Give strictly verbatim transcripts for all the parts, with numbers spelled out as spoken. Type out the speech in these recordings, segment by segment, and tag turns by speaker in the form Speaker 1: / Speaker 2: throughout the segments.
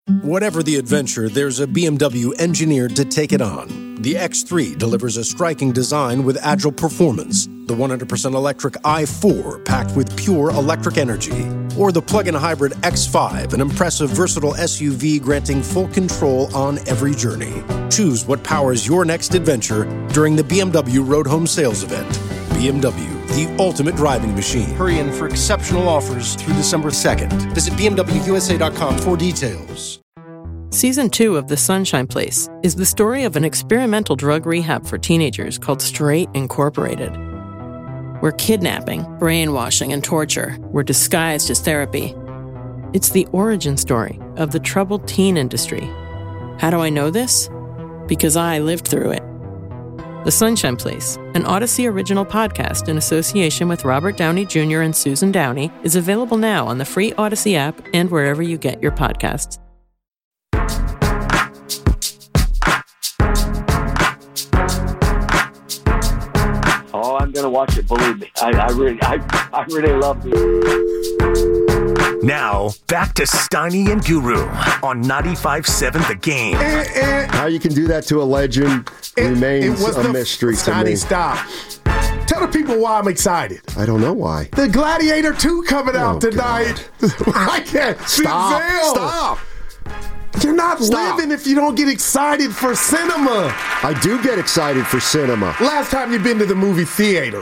Speaker 1: Whatever the adventure, there's a B M W engineered to take it on. The X three delivers a striking design with agile performance. The one hundred percent electric i four packed with pure electric energy. Or the plug-in hybrid X five, an impressive versatile S U V granting full control on every journey. Choose what powers your next adventure during the B M W Road Home Sales Event. B M W, the ultimate driving machine. Hurry in for exceptional offers through December second. Visit B M W U S A dot com for details.
Speaker 2: Season two of The Sunshine Place is the story of an experimental drug rehab for teenagers called Straight Incorporated, where kidnapping, brainwashing, and torture were disguised as therapy. It's the origin story of the troubled teen industry. How do I know this? Because I lived through it. The Sunshine Place, an Odyssey original podcast in association with Robert Downey Junior and Susan Downey, is available now on the free Odyssey app and wherever you get your podcasts.
Speaker 3: Oh, I'm gonna watch it. Believe me, I, I really, I, I really love it.
Speaker 4: Now back to Steiny and Guru on ninety-five point seven The Game.
Speaker 5: Eh, eh.
Speaker 6: How you can do that to a legend it, remains
Speaker 5: it was
Speaker 6: a
Speaker 5: the,
Speaker 6: mystery to
Speaker 5: Steiny,
Speaker 6: me.
Speaker 5: Stop. Tell the people why I'm excited.
Speaker 6: I don't know why.
Speaker 5: The Gladiator two coming
Speaker 6: oh,
Speaker 5: out tonight. I can't.
Speaker 6: Stop.
Speaker 5: Denzel.
Speaker 6: Stop.
Speaker 5: You're not
Speaker 6: Stop.
Speaker 5: living if you don't get excited for cinema.
Speaker 6: I do get excited for cinema.
Speaker 5: Last time you've been to the movie theater?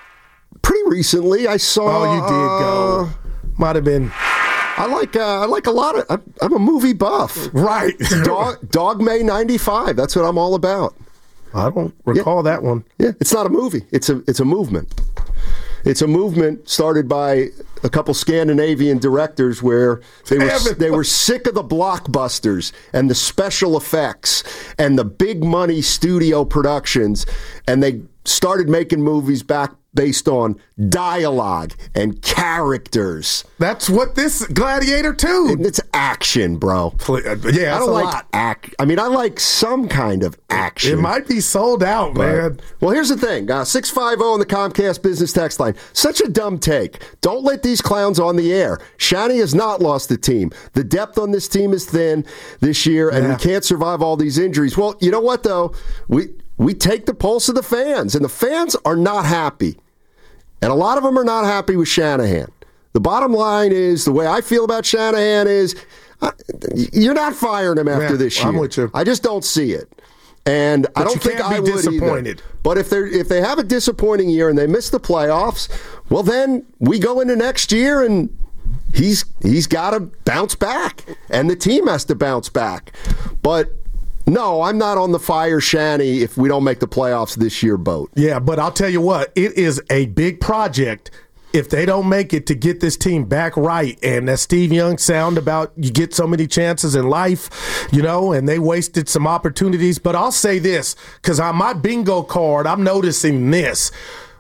Speaker 6: Pretty recently, I saw.
Speaker 5: Oh, you did go.
Speaker 6: Uh,
Speaker 5: Might have been.
Speaker 6: I like. Uh, I like a lot of. I'm, I'm a movie buff.
Speaker 5: Right.
Speaker 6: Dog, Dogma ninety-five. That's what I'm all about.
Speaker 5: I don't recall
Speaker 6: yeah.
Speaker 5: that one.
Speaker 6: Yeah, it's not a movie. It's a. It's a movement. It's a movement started by a couple Scandinavian directors where they were they were sick of the blockbusters and the special effects and the big money studio productions, and they started making movies back based on dialogue and characters.
Speaker 5: That's what this Gladiator two.
Speaker 6: It's action, bro.
Speaker 5: Yeah,
Speaker 6: I don't
Speaker 5: a
Speaker 6: like
Speaker 5: lot.
Speaker 6: act. I mean, I like some kind of action.
Speaker 5: It might be sold out,
Speaker 6: But,
Speaker 5: man.
Speaker 6: well, here's the thing. Uh, six five zero on the Comcast business text line. Such a dumb take. Don't let these clowns on the air. Shani has not lost the team. The depth on this team is thin this year, and
Speaker 5: Yeah.
Speaker 6: we can't survive all these injuries. Well, you know what, though? We we take the pulse of the fans, and the fans are not happy. And a lot of them are not happy with Shanahan. The bottom line is, the way I feel about Shanahan is, uh, you're not firing him after
Speaker 5: Yeah,
Speaker 6: this year.
Speaker 5: I'm with you.
Speaker 6: I just don't see it. And
Speaker 5: But
Speaker 6: I don't
Speaker 5: you
Speaker 6: think
Speaker 5: can't
Speaker 6: I
Speaker 5: be
Speaker 6: would
Speaker 5: disappointed.
Speaker 6: either. But if they if they have a disappointing year and they miss the playoffs, well, then we go into next year and he's he's got to bounce back, and the team has to bounce back. But no, I'm not on the fire Shanny if we don't make the playoffs this year boat.
Speaker 5: Yeah, but I'll tell you what, it is a big project if they don't make it to get this team back right. And that Steve Young sound about you get so many chances in life, you know, and they wasted some opportunities. But I'll say this, because on my bingo card, I'm noticing this,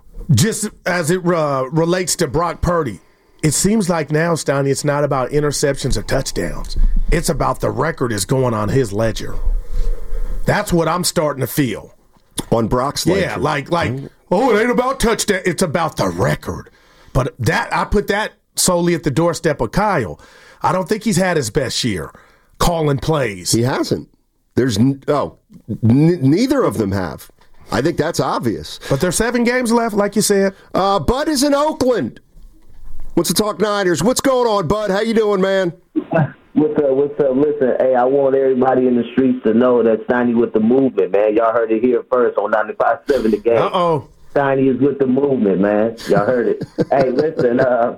Speaker 5: just as it uh, relates to Brock Purdy. It seems like now, Steiny, it's not about interceptions or touchdowns. It's about the record is going on his ledger. That's what I'm starting to feel.
Speaker 6: On Brock's ledger.
Speaker 5: Yeah, like, like oh, it ain't about touchdown. It's about the record. But that I put that solely at the doorstep of Kyle. I don't think he's had his best year calling plays.
Speaker 6: He hasn't. There's n- oh, n- neither of them have. I think that's obvious.
Speaker 5: But there's seven games left, like you said.
Speaker 6: Uh, Bud is in Oakland. What's the talk, Niners? What's going on, Bud? How you doing, man?
Speaker 3: What's up, what's up? Listen, hey, I want everybody in the streets to know that Steiny with the movement, man. Y'all heard it here first on ninety-five point seven The Game.
Speaker 5: Uh-oh.
Speaker 3: Steiny is with the movement, man. Y'all heard it. Hey, listen, uh,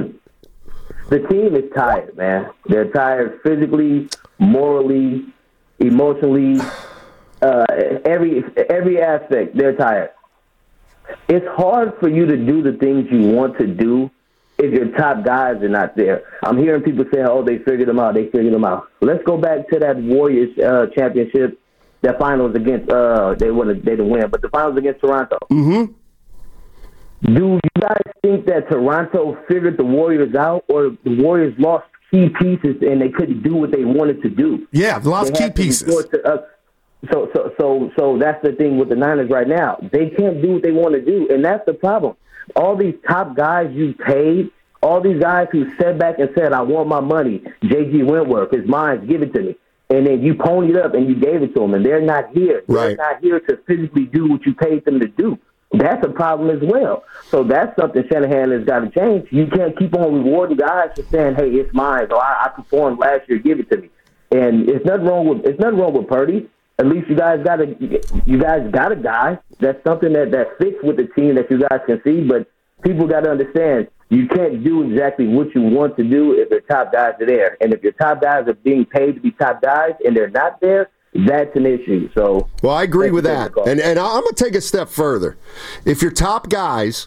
Speaker 3: the team is tired, man. They're tired physically, morally, emotionally, uh, every every aspect. They're tired. It's hard for you to do the things you want to do if your top guys are not there. I'm hearing people say, oh, they figured them out. They figured them out. Let's go back to that Warriors uh, championship. That finals against, uh, they wouldn't, they didn't win, but the finals against Toronto.
Speaker 6: Mm-hmm.
Speaker 3: Do you guys think that Toronto figured the Warriors out, or the Warriors lost key pieces and they couldn't do what they wanted to do?
Speaker 5: Yeah, lost key pieces.
Speaker 3: To, uh, so, so, so, so that's the thing with the Niners right now. They can't do what they want to do, and that's the problem. All these top guys you paid All these guys who sat back and said, I want my money. J G Wentworth, his mind, give it to me. And then you ponied up and you gave it to them, and they're not here. They're
Speaker 6: right.
Speaker 3: not here to physically do what you paid them to do. That's a problem as well. So that's something Shanahan has got to change. You can't keep on rewarding guys for saying, hey, it's mine. So I, I performed last year, give it to me. And it's nothing wrong with it's nothing wrong with Purdy. At least you guys got a you guys got a guy. That's something that, that fits with the team that you guys can see. But people got to understand you can't do exactly what you want to do if your top guys are there. And if your top guys are being paid to be top guys and they're not there, that's an issue. So,
Speaker 6: well, I agree with that. And and I'm going to take a step further. If your top guys,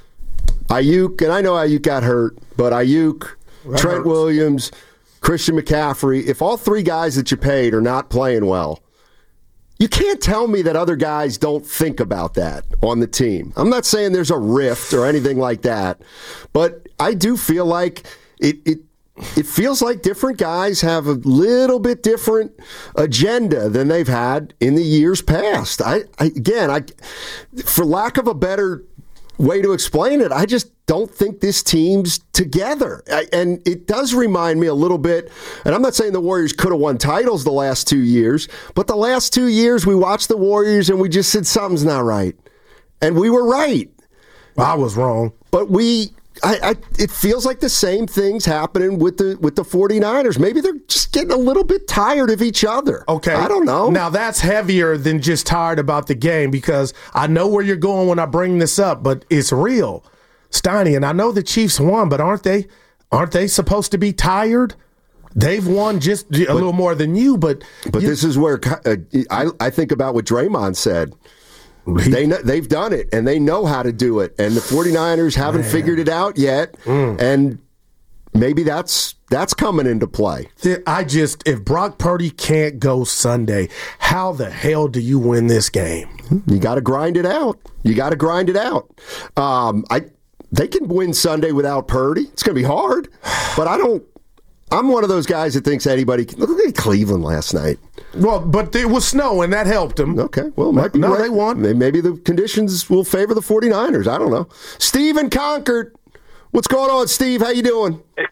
Speaker 6: Ayuk, and I know Ayuk got hurt, but Ayuk, that Trent hurts. Williams, Christian McCaffrey, if all three guys that you paid are not playing well, you can't tell me that other guys don't think about that on the team. I'm not saying there's a rift or anything like that, but I do feel like it it it feels like different guys have a little bit different agenda than they've had in the years past. I, I again, I for lack of a better way to explain it, I just don't think this team's together. I, and it does remind me a little bit, and I'm not saying the Warriors could have won titles the last two years, but the last two years we watched the Warriors and we just said something's not right. And we were right.
Speaker 5: I was wrong.
Speaker 6: But we... I, I, it feels like the same thing's happening with the with the 49ers. Maybe they're just getting a little bit tired of each other.
Speaker 5: Okay.
Speaker 6: I don't know.
Speaker 5: Now, that's heavier than just tired about the game, because I know where you're going when I bring this up, but it's real. Steiny, and I know the Chiefs won, but aren't they aren't they supposed to be tired? They've won just a but, little more than you, but...
Speaker 6: But you, this is where uh, I, I think about what Draymond said. They know, they've done it, and they know how to do it. And the 49ers haven't Man. figured it out yet, mm. and maybe that's that's coming into play.
Speaker 5: I just, if Brock Purdy can't go Sunday, how the hell do you win this game?
Speaker 6: You got to grind it out. You got to grind it out. Um, I They can win Sunday without Purdy. It's going to be hard, but I don't. I'm one of those guys that thinks anybody can. Look at Cleveland last night.
Speaker 5: Well, but it was snow, and that helped them.
Speaker 6: Okay, well, might be
Speaker 5: no,
Speaker 6: right.
Speaker 5: they won.
Speaker 6: Maybe the conditions will favor the 49ers. I don't know. Steve in Concord. What's going on, Steve? How you doing?
Speaker 7: Good.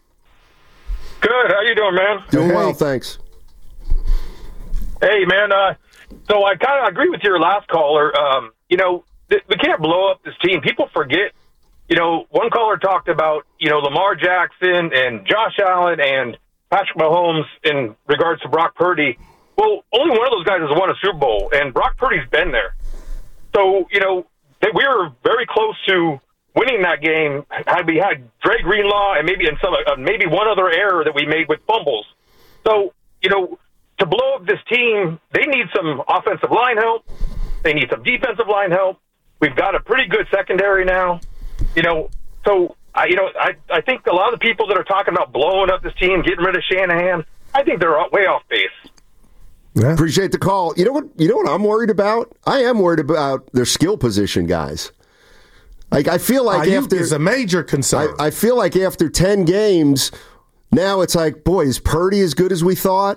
Speaker 7: How you doing, man?
Speaker 6: Doing
Speaker 5: hey.
Speaker 6: well, thanks.
Speaker 7: Hey, man. Uh, so I kind of agree with your last caller. Um, you know, th- we can't blow up this team. People forget. You know, one caller talked about, you know, Lamar Jackson and Josh Allen and Patrick Mahomes in regards to Brock Purdy. Well, only one of those guys has won a Super Bowl, and Brock Purdy's been there. So, you know, we were very close to winning that game had we had Dre Greenlaw and maybe in some uh, maybe one other error that we made with fumbles. So, you know, to blow up this team, they need some offensive line help. They need some defensive line help. We've got a pretty good secondary now. You know, so, I, you know, I, I think a lot of the people that are talking about blowing up this team, getting rid of Shanahan, I think they're way off base.
Speaker 6: Yeah. Appreciate the call. You know what? You know what I'm worried about? I am worried about their skill position guys. Like I feel like
Speaker 5: Ayuk
Speaker 6: after
Speaker 5: is a major concern.
Speaker 6: I, I feel like after ten games, now it's like, boy, is Purdy as good as we thought?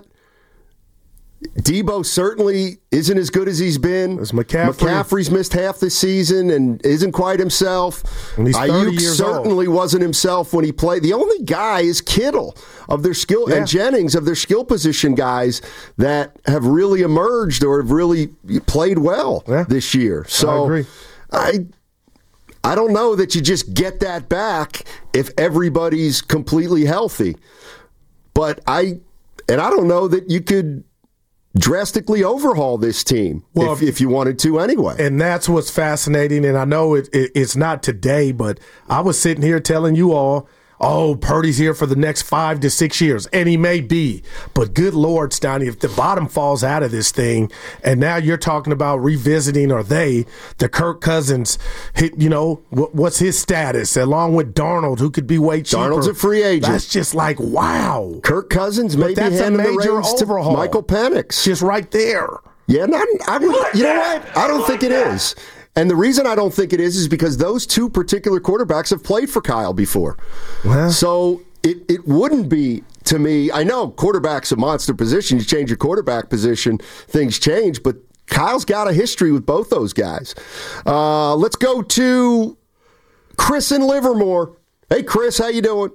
Speaker 6: Debo certainly isn't as good as he's been.
Speaker 5: As McCaffrey.
Speaker 6: McCaffrey's missed half the season and isn't quite himself.
Speaker 5: And he's thirty
Speaker 6: Ayuk
Speaker 5: years
Speaker 6: certainly
Speaker 5: old.
Speaker 6: wasn't himself when he played. The only guy is Kittle of their skill
Speaker 5: yeah.
Speaker 6: and Jennings of their skill position guys that have really emerged or have really played well
Speaker 5: yeah.
Speaker 6: this year. So
Speaker 5: I agree.
Speaker 6: I I don't know that you just get that back if everybody's completely healthy. But I and I don't know that you could drastically overhaul this team well, if, if you wanted to anyway.
Speaker 5: And that's what's fascinating. And I know it, it, it's not today, but I was sitting here telling you all, oh, Purdy's here for the next five to six years. And he may be. But good Lord, Steiny, if the bottom falls out of this thing, and now you're talking about revisiting, or they, the Kirk Cousins, hit, you know, what, what's his status, along with Darnold, who could be way cheaper.
Speaker 6: Darnold's a free agent.
Speaker 5: That's just like, wow.
Speaker 6: Kirk Cousins maybe
Speaker 5: that's
Speaker 6: handing
Speaker 5: a major
Speaker 6: the reins
Speaker 5: overhaul.
Speaker 6: to Michael Penix.
Speaker 5: Just right there.
Speaker 6: Yeah, not, I would, you know what? I don't think it is. And the reason I don't think it is is because those two particular quarterbacks have played for Kyle before. Well, so it, it wouldn't be, to me, I know quarterback's a monster position. You change your quarterback position, things change, but Kyle's got a history with both those guys. Uh, let's go to Chris in Livermore. Hey, Chris, how you doing?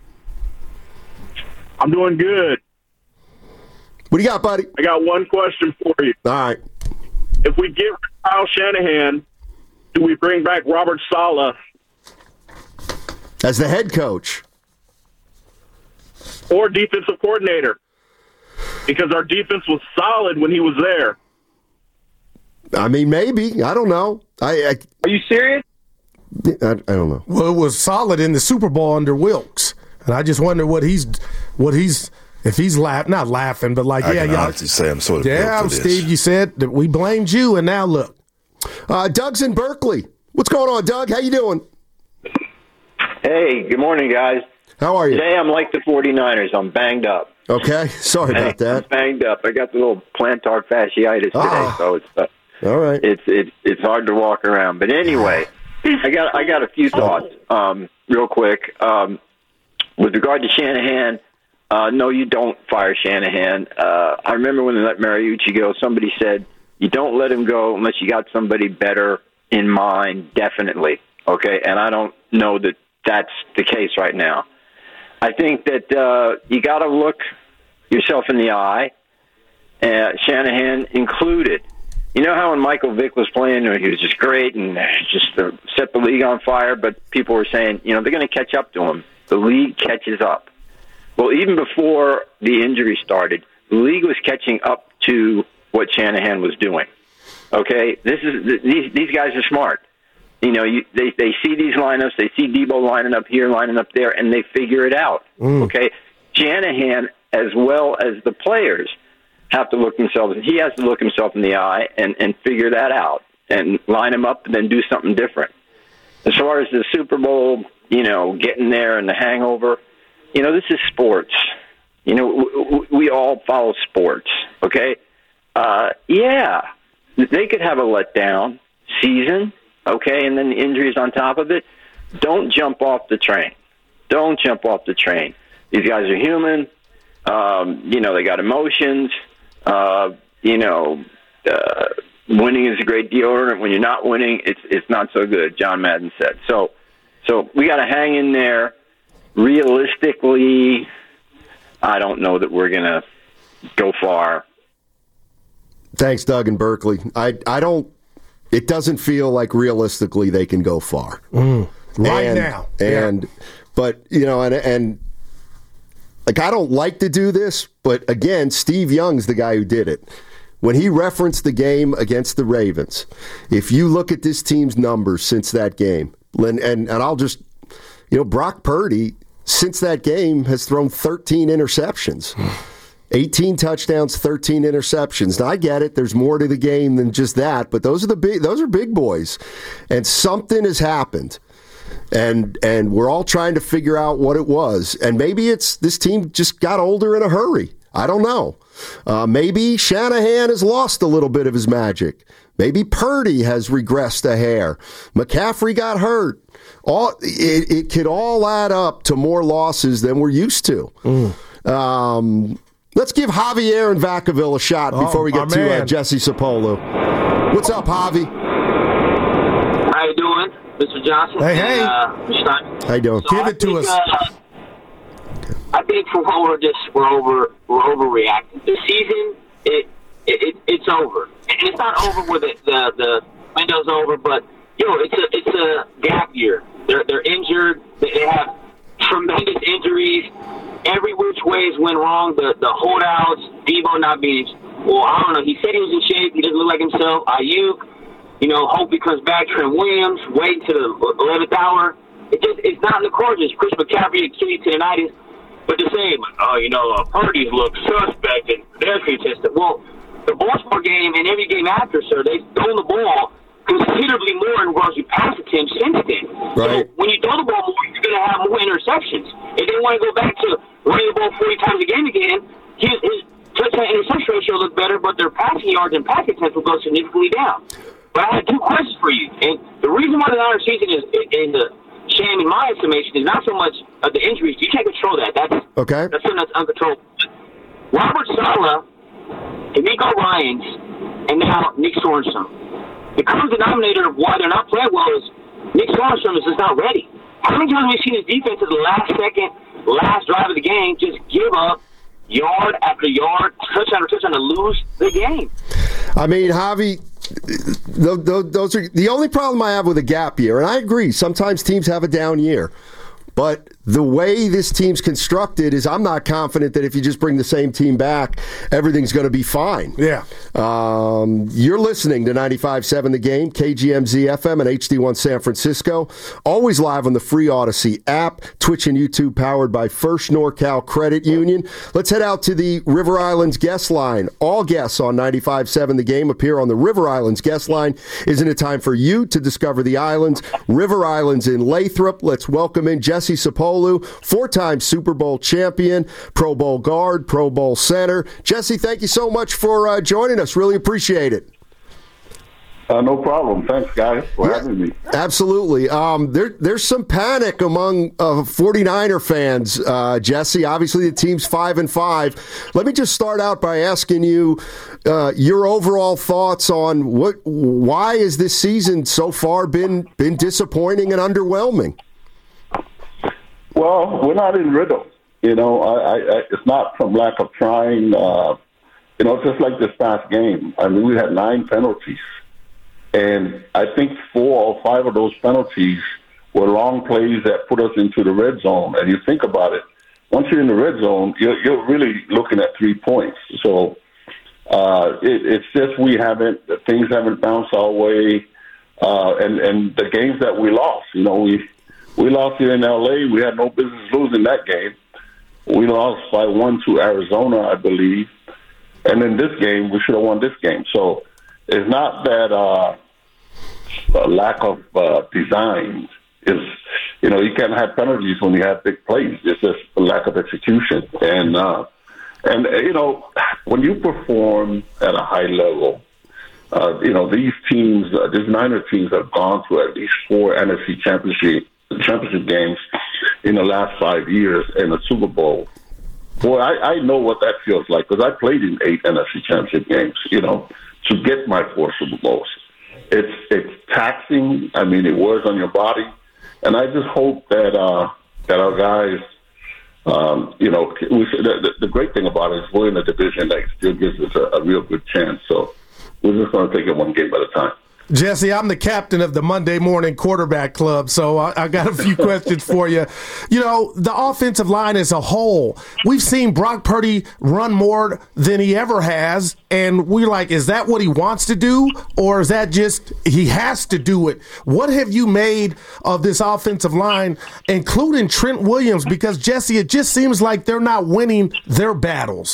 Speaker 8: I'm doing good.
Speaker 6: What do you got, buddy?
Speaker 8: I got one question for you.
Speaker 6: All right.
Speaker 8: If we get rid of Kyle Shanahan, do we bring back Robert Saleh
Speaker 6: as the head coach
Speaker 8: or defensive coordinator? Because our defense was solid when he was there.
Speaker 6: I mean, maybe. I don't know. I, I
Speaker 8: Are you serious?
Speaker 6: I, I don't know.
Speaker 5: Well, it was solid in the Super Bowl under Wilkes, and I just wonder what he's, what he's, if he's laugh, not laughing, but like,
Speaker 9: I
Speaker 5: yeah,
Speaker 9: can
Speaker 5: y'all.
Speaker 9: honestly say I'm sort of
Speaker 5: Yeah,
Speaker 9: built for
Speaker 5: Steve,
Speaker 9: this.
Speaker 5: you said that we blamed you, and now look.
Speaker 6: Uh, Doug's in Berkeley. What's going on, Doug? How you doing?
Speaker 10: Hey, good morning, guys.
Speaker 6: How are you?
Speaker 10: Today I'm like the 49ers. I'm banged up.
Speaker 6: Okay, sorry about that.
Speaker 10: I'm banged up. I got the little plantar fasciitis today,
Speaker 6: Oh.
Speaker 10: so it's uh,
Speaker 6: All right.
Speaker 10: it's it's it's hard to walk around. But anyway, I got I got a few thoughts, um, real quick. Um, with regard to Shanahan, uh, no, you don't fire Shanahan. Uh, I remember when they let Mariucci go, somebody said you don't let him go unless you got somebody better in mind. Definitely, okay. And I don't know that that's the case right now. I think that uh, you got to look yourself in the eye, uh, Shanahan included. You know how when Michael Vick was playing, he was just great and just uh, set the league on fire, but people were saying, you know, they're going to catch up to him. The league catches up. Well, even before the injury started, the league was catching up to what Shanahan was doing. Okay? This is these these guys are smart. You know, you, they they see these lineups, they see Debo lining up here, lining up there, and they figure it out.
Speaker 6: Mm.
Speaker 10: Okay? Shanahan, as well as the players, have to look themselves. He has to look himself in the eye and, and figure that out and line them up and then do something different. As far as the Super Bowl, you know, getting there and the hangover, you know, this is sports. You know, we, we all follow sports, okay? Uh, yeah, they could have a letdown season, okay, and then the injuries on top of it. Don't jump off the train. Don't jump off the train. These guys are human. Um, you know, they got emotions. Uh, you know, uh, winning is a great deodorant. When you're not winning, it's it's not so good, John Madden said. So, so we got to hang in there. Realistically, I don't know that we're going to go far.
Speaker 6: Thanks, Doug in Berkeley. I I don't. It doesn't feel like realistically they can go far
Speaker 5: Mm. Right
Speaker 6: and,
Speaker 5: now.
Speaker 6: And
Speaker 5: Yeah.
Speaker 6: but you know, and and like I don't like to do this, but again, Steve Young's the guy who did it. When he referenced the game against the Ravens, if you look at this team's numbers since that game, and and, and I'll just, you know, Brock Purdy since that game has thrown thirteen interceptions. eighteen touchdowns, thirteen interceptions. Now I get it. There's more to the game than just that, but those are the big those are big boys. And something has happened. And and we're all trying to figure out what it was. And maybe it's this team just got older in a hurry. I don't know. Uh, maybe Shanahan has lost a little bit of his magic. Maybe Purdy has regressed a hair. McCaffrey got hurt. All it, it could all add up to more losses than we're used to. Mm. Um, let's give Javier in Vacaville a shot
Speaker 5: Oh,
Speaker 6: before we get
Speaker 5: my
Speaker 6: to uh,
Speaker 5: man.
Speaker 6: Jesse Sapolu. What's up, Javi?
Speaker 11: How you doing, Mister Johnson?
Speaker 5: Hey, hey.
Speaker 11: And, uh, Mister Stein?
Speaker 6: How you doing?
Speaker 11: So
Speaker 5: Give
Speaker 11: I
Speaker 5: it to
Speaker 11: think,
Speaker 5: us.
Speaker 11: Uh, I think for one, we're just we're over we're overreacting. The season it, it, it it's over, and it's not over where the, the the window's over, but yo, it's a it's a gap year. They're they're injured. They they have tremendous injuries. Every which ways went wrong. The the holdouts, Debo not being well. I don't know. He said he was in shape. He doesn't look like himself. Ayuk. You know, hope he comes back. Trent Williams, wait to the eleventh hour. It just, it's not in the cards. It's Chris McCaffrey and Kitty tendonitis. But the same, oh, you know, uh, Purdy's look suspect and they're consistent. Well, the Baltimore game and every game after, sir, they've thrown the ball considerably more in regards to pass attempts since then.
Speaker 6: Right.
Speaker 11: So when you throw the ball more, you're going to have more interceptions. If they want to go back to running the ball forty times a game again, his, his touchdown interception ratio will look better, but their passing yards and pass attempts will go significantly down. But I had two questions for you. And the reason why the Niners season is in the sham, in my estimation, is not so much of the injuries. You can't control that. That's
Speaker 6: Okay.
Speaker 11: that's something that's uncontrollable. Robert Saleh, D'Amico Ryans, and now Nick Sorensen. The common denominator of why they're not playing well is Nick Sorensen is just not ready. How many times have we seen his defense at the last second, last drive of the game just give up yard after yard, touchdown after touchdown to lose the game?
Speaker 6: I mean, Javi, those are the only problem I have with a gap year, and I agree. Sometimes teams have a down year. But the way this team's constructed is I'm not confident that if you just bring the same team back, everything's going to be fine.
Speaker 5: Yeah.
Speaker 6: Um, you're listening to ninety-five point seven The Game, K G M Z F M and H D one San Francisco. Always live on the free Odyssey app, Twitch and YouTube powered by First NorCal Credit Union. Let's head out to the River Islands guest line. All guests on ninety-five point seven The Game appear on the River Islands guest line. Isn't it time for you to discover the islands? River Islands in Lathrop. Let's welcome in Jesse Sapolu, four-time Super Bowl champion, Pro Bowl guard, Pro Bowl center. Jesse, thank you so much for uh, joining us. Really appreciate it.
Speaker 9: Uh, no problem. Thanks, guys, for yeah, having me.
Speaker 6: Absolutely. Um, there, there's some panic among uh, forty-niner fans, uh, Jesse. Obviously, the team's five and five. Let me just start out by asking you uh, your overall thoughts on what, why has this season so far been been disappointing and underwhelming?
Speaker 9: Well, we're not in rhythm. You know, I, I, it's not from lack of trying. Uh, you know, just like this past game. I mean, we had nine penalties. And I think four or five of those penalties were long plays that put us into the red zone. And you think about it, once you're in the red zone, you're, you're really looking at three points. So uh, it, it's just we haven't, things haven't bounced our way. Uh, and, and the games that we lost, you know, we we lost here in L A. We had no business losing that game. We lost by one to Arizona, I believe. And in this game, we should have won this game. So it's not that uh, a lack of uh, design. Is, you know, you can't have penalties when you have big plays. It's just a lack of execution. And, uh, and you know, when you perform at a high level, uh, you know, these teams, uh, these Niner teams have gone to at least four N F C championship, championship games in the last five years and a Super Bowl. Boy, I, I know what that feels like because I played in eight N F C championship games, you know, to get my four Super Bowls. It's it's taxing. I mean, it wears on your body. And I just hope that uh, that our guys, um, you know, we, the, the great thing about it is we're in a division that still gives us a, a real good chance. So we're just going to take it one game at a time.
Speaker 5: Jesse, I'm the captain of the Monday Morning Quarterback Club, so I, I got a few questions for you. You know, the offensive line as a whole, we've seen Brock Purdy run more than he ever has, and we're like, is that what he wants to do, or is that just he has to do it? What have you made of this offensive line, including Trent Williams? Because, Jesse, it just seems like they're not winning their battles.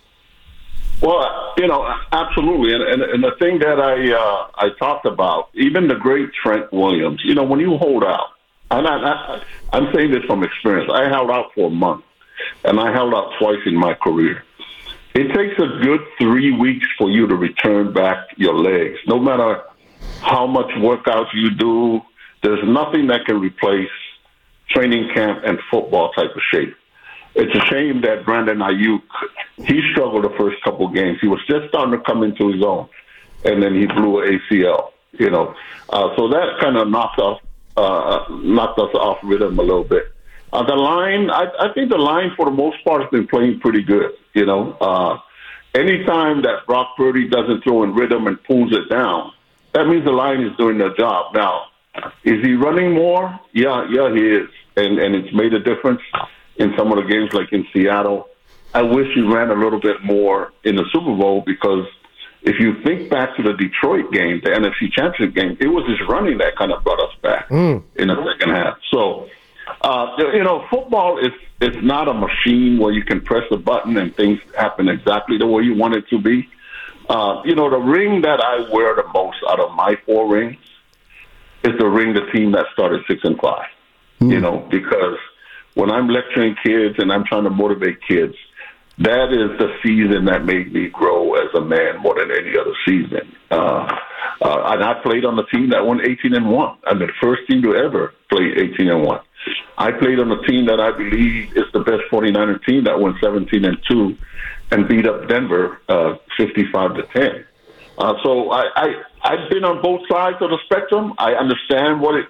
Speaker 9: Well, you know, absolutely. And, and, and the thing that I uh, I talked about, even the great Trent Williams, you know, when you hold out, and I, I, I'm saying this from experience, I held out for a month, and I held out twice in my career. It takes a good three weeks for you to return back your legs. No matter how much workouts you do, there's nothing that can replace training camp and football type of shape. It's a shame that Brandon Ayuk, he struggled the first couple games. He was just starting to come into his own, and then he blew an A C L. You know, uh, so that kind of knocked us uh, knocked us off rhythm a little bit. Uh, the line, I, I think the line for the most part has been playing pretty good. You know, uh, anytime that Brock Purdy doesn't throw in rhythm and pulls it down, that means the line is doing their job. Now, is he running more? Yeah, yeah, he is, and and it's made a difference in some of the games, like in Seattle. I wish he ran a little bit more in the Super Bowl because if you think back to the Detroit game, the N F C Championship game, it was his running that kind of brought us back mm. in the second half. So, uh, you know, football is it's not a machine where you can press a button and things happen exactly the way you want it to be. Uh, you know, the ring that I wear the most out of my four rings is the ring the team that started six and five. Mm. You know, because when I'm lecturing kids and I'm trying to motivate kids, that is the season that made me grow as a man more than any other season. Uh, uh, and I played on the team that won eighteen and one. I'm the first team to ever play eighteen and one. I played on a team that I believe is the best forty-niner team that won seventeen and two and beat up Denver uh, fifty-five to ten. Uh, so I, I, I've been on both sides of the spectrum. I understand what it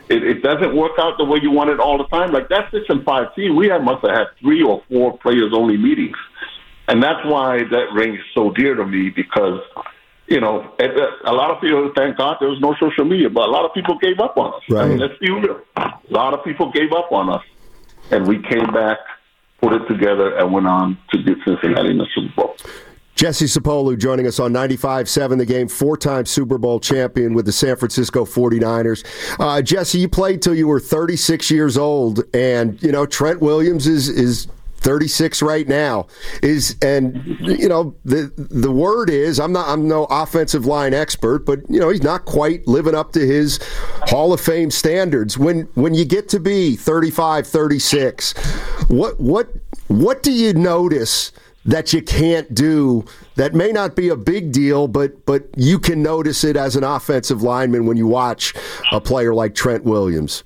Speaker 9: it, it doesn't work out the way you want it all the time. Like that six and five team, we have must have had three or four players only meetings, and that's why that ring is so dear to me because. You know, a lot of people, thank God there was no social media, but a lot of people gave up on us.
Speaker 6: Right.
Speaker 9: I mean, let's be real. A lot of people gave up on us, and we came back, put it together, and went on to get Cincinnati in the Super Bowl.
Speaker 6: Jesse Sapolu joining us on ninety-five seven The Game, four-time Super Bowl champion with the San Francisco forty-niners. Uh, Jesse, you played till you were thirty-six years old, and, you know, Trent Williams is is – thirty-six right now is, and you know the the word is I'm not I'm no offensive line expert, but you know he's not quite living up to his Hall of Fame standards. When when you get to be thirty-five, thirty-six, what what what do you notice that you can't do that may not be a big deal, but but you can notice it as an offensive lineman when you watch a player like Trent Williams?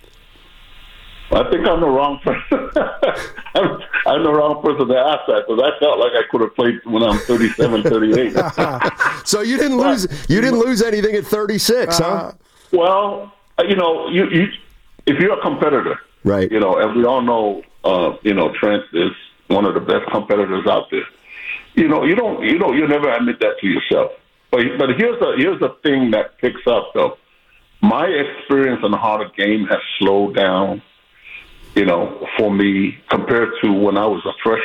Speaker 9: I think I'm the wrong person. I'm, I'm the wrong person to ask that because I felt like I could have played when I'm thirty-seven, thirty-eight.
Speaker 6: So you didn't lose. You didn't lose anything at thirty-six, uh, huh?
Speaker 9: Well, you know, you, you if you're a competitor,
Speaker 6: right?
Speaker 9: You know, and we all know, uh, you know, Trent is one of the best competitors out there. You know, you don't, you know, you never admit that to yourself. But but here's the here's the thing that picks up though. My experience on how the game has slowed down. You know, for me, compared to when I was a fresh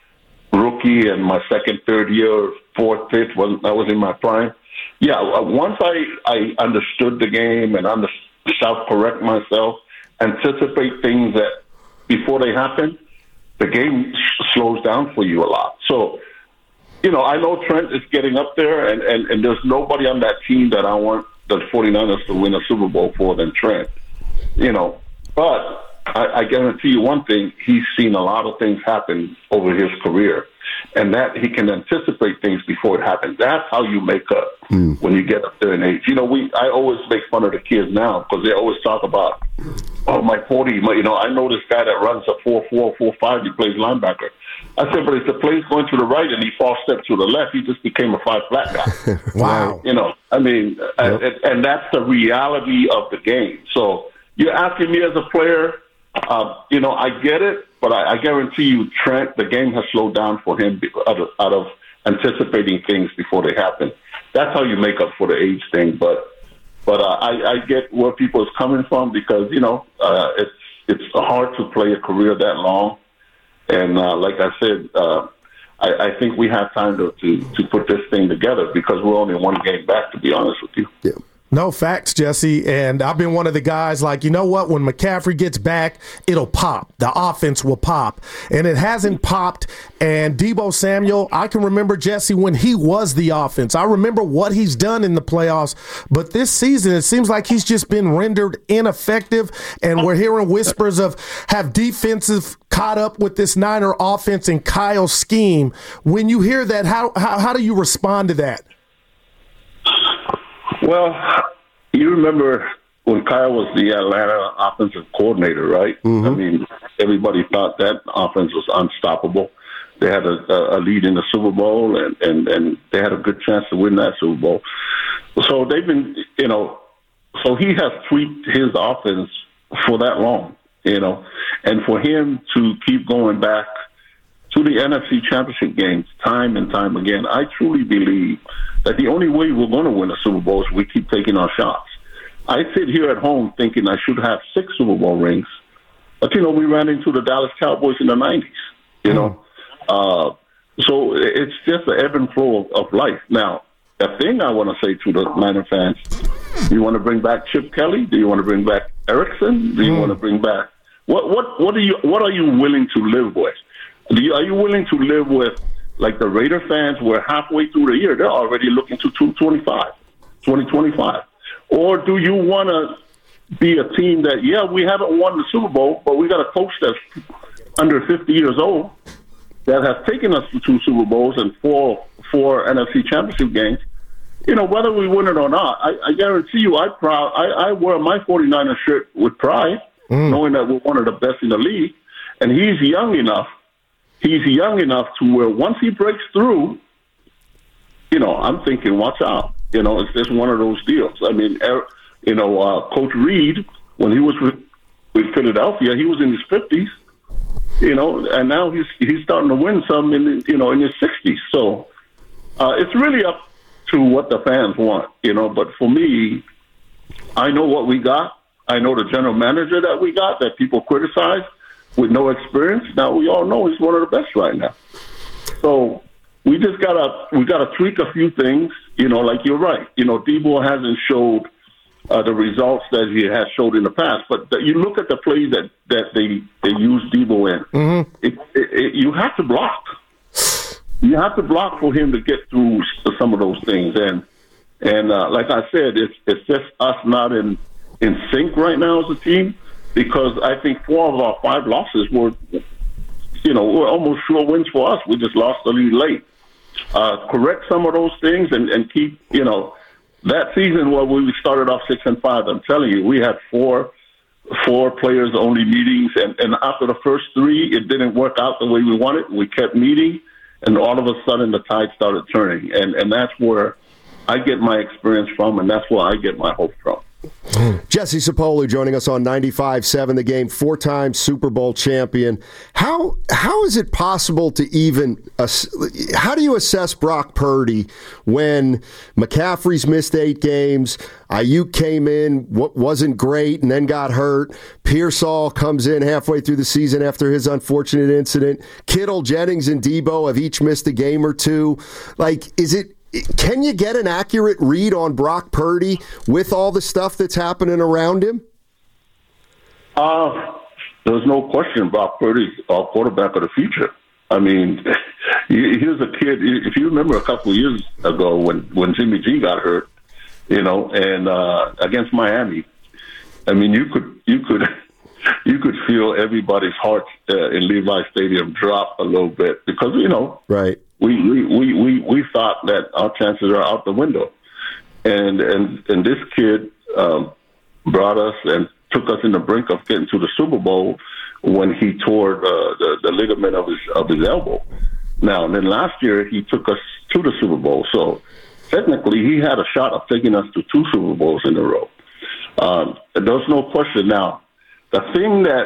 Speaker 9: rookie and my second, third year, fourth, fifth, when I was in my prime. Yeah, once I, I understood the game and under, self-correct myself, anticipate things that before they happen, the game slows down for you a lot. So, you know, I know Trent is getting up there, and, and, and there's nobody on that team that I want the forty-niners to win a Super Bowl for than Trent. You know, but... I, I guarantee you one thing, he's seen a lot of things happen over his career, and that he can anticipate things before it happens. That's how you make up mm. when you get up there in age. You know, we I always make fun of the kids now because they always talk about, oh, my forty, you know, I know this guy that runs a four four, four five, he plays linebacker. I said, but if the play's going to the right and he false steps to the left, he just became a five flat guy.
Speaker 5: Wow.
Speaker 9: You know, I mean, yep. and, and that's the reality of the game. So you're asking me as a player, Uh, you know, I get it, but I, I guarantee you, Trent, the game has slowed down for him out of, out of anticipating things before they happen. That's how you make up for the age thing. But but uh, I, I get where people is coming from because, you know, uh, it's it's hard to play a career that long. And uh, like I said, uh, I, I think we have time to, to, to put this thing together because we're only one game back, to be honest with you.
Speaker 6: Yeah.
Speaker 5: No, facts, Jesse. And I've been one of the guys like, you know what? When McCaffrey gets back, it'll pop. The offense will pop. And it hasn't popped. And Deebo Samuel, I can remember, Jesse, when he was the offense. I remember what he's done in the playoffs. But this season, it seems like he's just been rendered ineffective. And we're hearing whispers of have defensive caught up with this Niner offense and Kyle's scheme. When you hear that, how how, how do you respond to that?
Speaker 9: Well, you remember when Kyle was the Atlanta offensive coordinator, right? Mm-hmm. I mean, everybody thought that offense was unstoppable. They had a, a lead in the Super Bowl, and, and, and they had a good chance to win that Super Bowl. So they've been, you know, so he has tweaked his offense for that long, you know, and for him to keep going back to the N F C Championship games time and time again, I truly believe that the only way we're going to win a Super Bowl is we keep taking our shots. I sit here at home thinking I should have six Super Bowl rings, but, you know, we ran into the Dallas Cowboys in the nineties, you know. Uh, so it's just the ebb and flow of, of life. Now, the thing I want to say to the Niner fans, do you want to bring back Chip Kelly? Do you want to bring back Erickson? Do you mm. want to bring back what? What? What are you? What are you willing to live with? Do you, are you willing to live with like the Raider fans? Where halfway through the year they're already looking to two twenty-five, twenty twenty-five, or do you want to be a team that yeah we haven't won the Super Bowl, but we got a coach that's under fifty years old that has taken us to two Super Bowls and four four N F C Championship games. You know, whether we win it or not, I, I guarantee you I proud I, I wear my forty-niners shirt with pride, mm. knowing that we're one of the best in the league. And he's young enough, he's young enough to where once he breaks through, you know, I'm thinking, watch out. You know, it's just one of those deals. I mean, you know, uh, Coach Reed when he was with, with Philadelphia, he was in his fifties, you know, and now he's he's starting to win some in you know in his sixties. So uh, it's really up to what the fans want, you know. But for me, I know what we got. I know the general manager that we got that people criticize with no experience. Now we all know he's one of the best right now. So we just gotta we gotta tweak a few things, you know. Like you're right, you know, Debo hasn't showed uh, the results that he has showed in the past. But the, you look at the plays that, that they they use Debo in. Mm-hmm. It, it, it, you have to block. You have to block for him to get through some of those things. And and uh, like I said, it's it's just us not in in sync right now as a team, because I think four of our five losses were, you know, were almost sure wins for us. We just lost the lead late. Uh, correct some of those things and, and keep, you know, that season where we started off six and five, I'm telling you, we had four four players only meetings, and, and after the first three, it didn't work out the way we wanted. We kept meeting, and all of a sudden the tide started turning. And, and that's where I get my experience from, and that's where I get my hope from.
Speaker 6: Jesse Sapolu joining us on ninety-five seven The Game, four-time Super Bowl champion. How how is it possible to even – how do you assess Brock Purdy when McCaffrey's missed eight games, Ayuk came in, wasn't great, and then got hurt, Pearsall comes in halfway through the season after his unfortunate incident, Kittle, Jennings, and Debo have each missed a game or two? Like, is it – can you get an accurate read on Brock Purdy with all the stuff that's happening around him?
Speaker 9: Uh, there's no question Brock Purdy's our quarterback of the future. I mean, here's a kid. If you remember a couple of years ago when, when Jimmy G got hurt, you know, and uh, against Miami, I mean, you could you could you could feel everybody's heart uh, in Levi Stadium drop a little bit because you know,
Speaker 6: right.
Speaker 9: We, we, we, we, we thought that our chances are out the window. And and, and this kid um, brought us and took us in the brink of getting to the Super Bowl when he tore uh, the, the ligament of his of his elbow. Now, and then last year he took us to the Super Bowl. So technically he had a shot of taking us to two Super Bowls in a row. Um, there's no question. Now, the thing that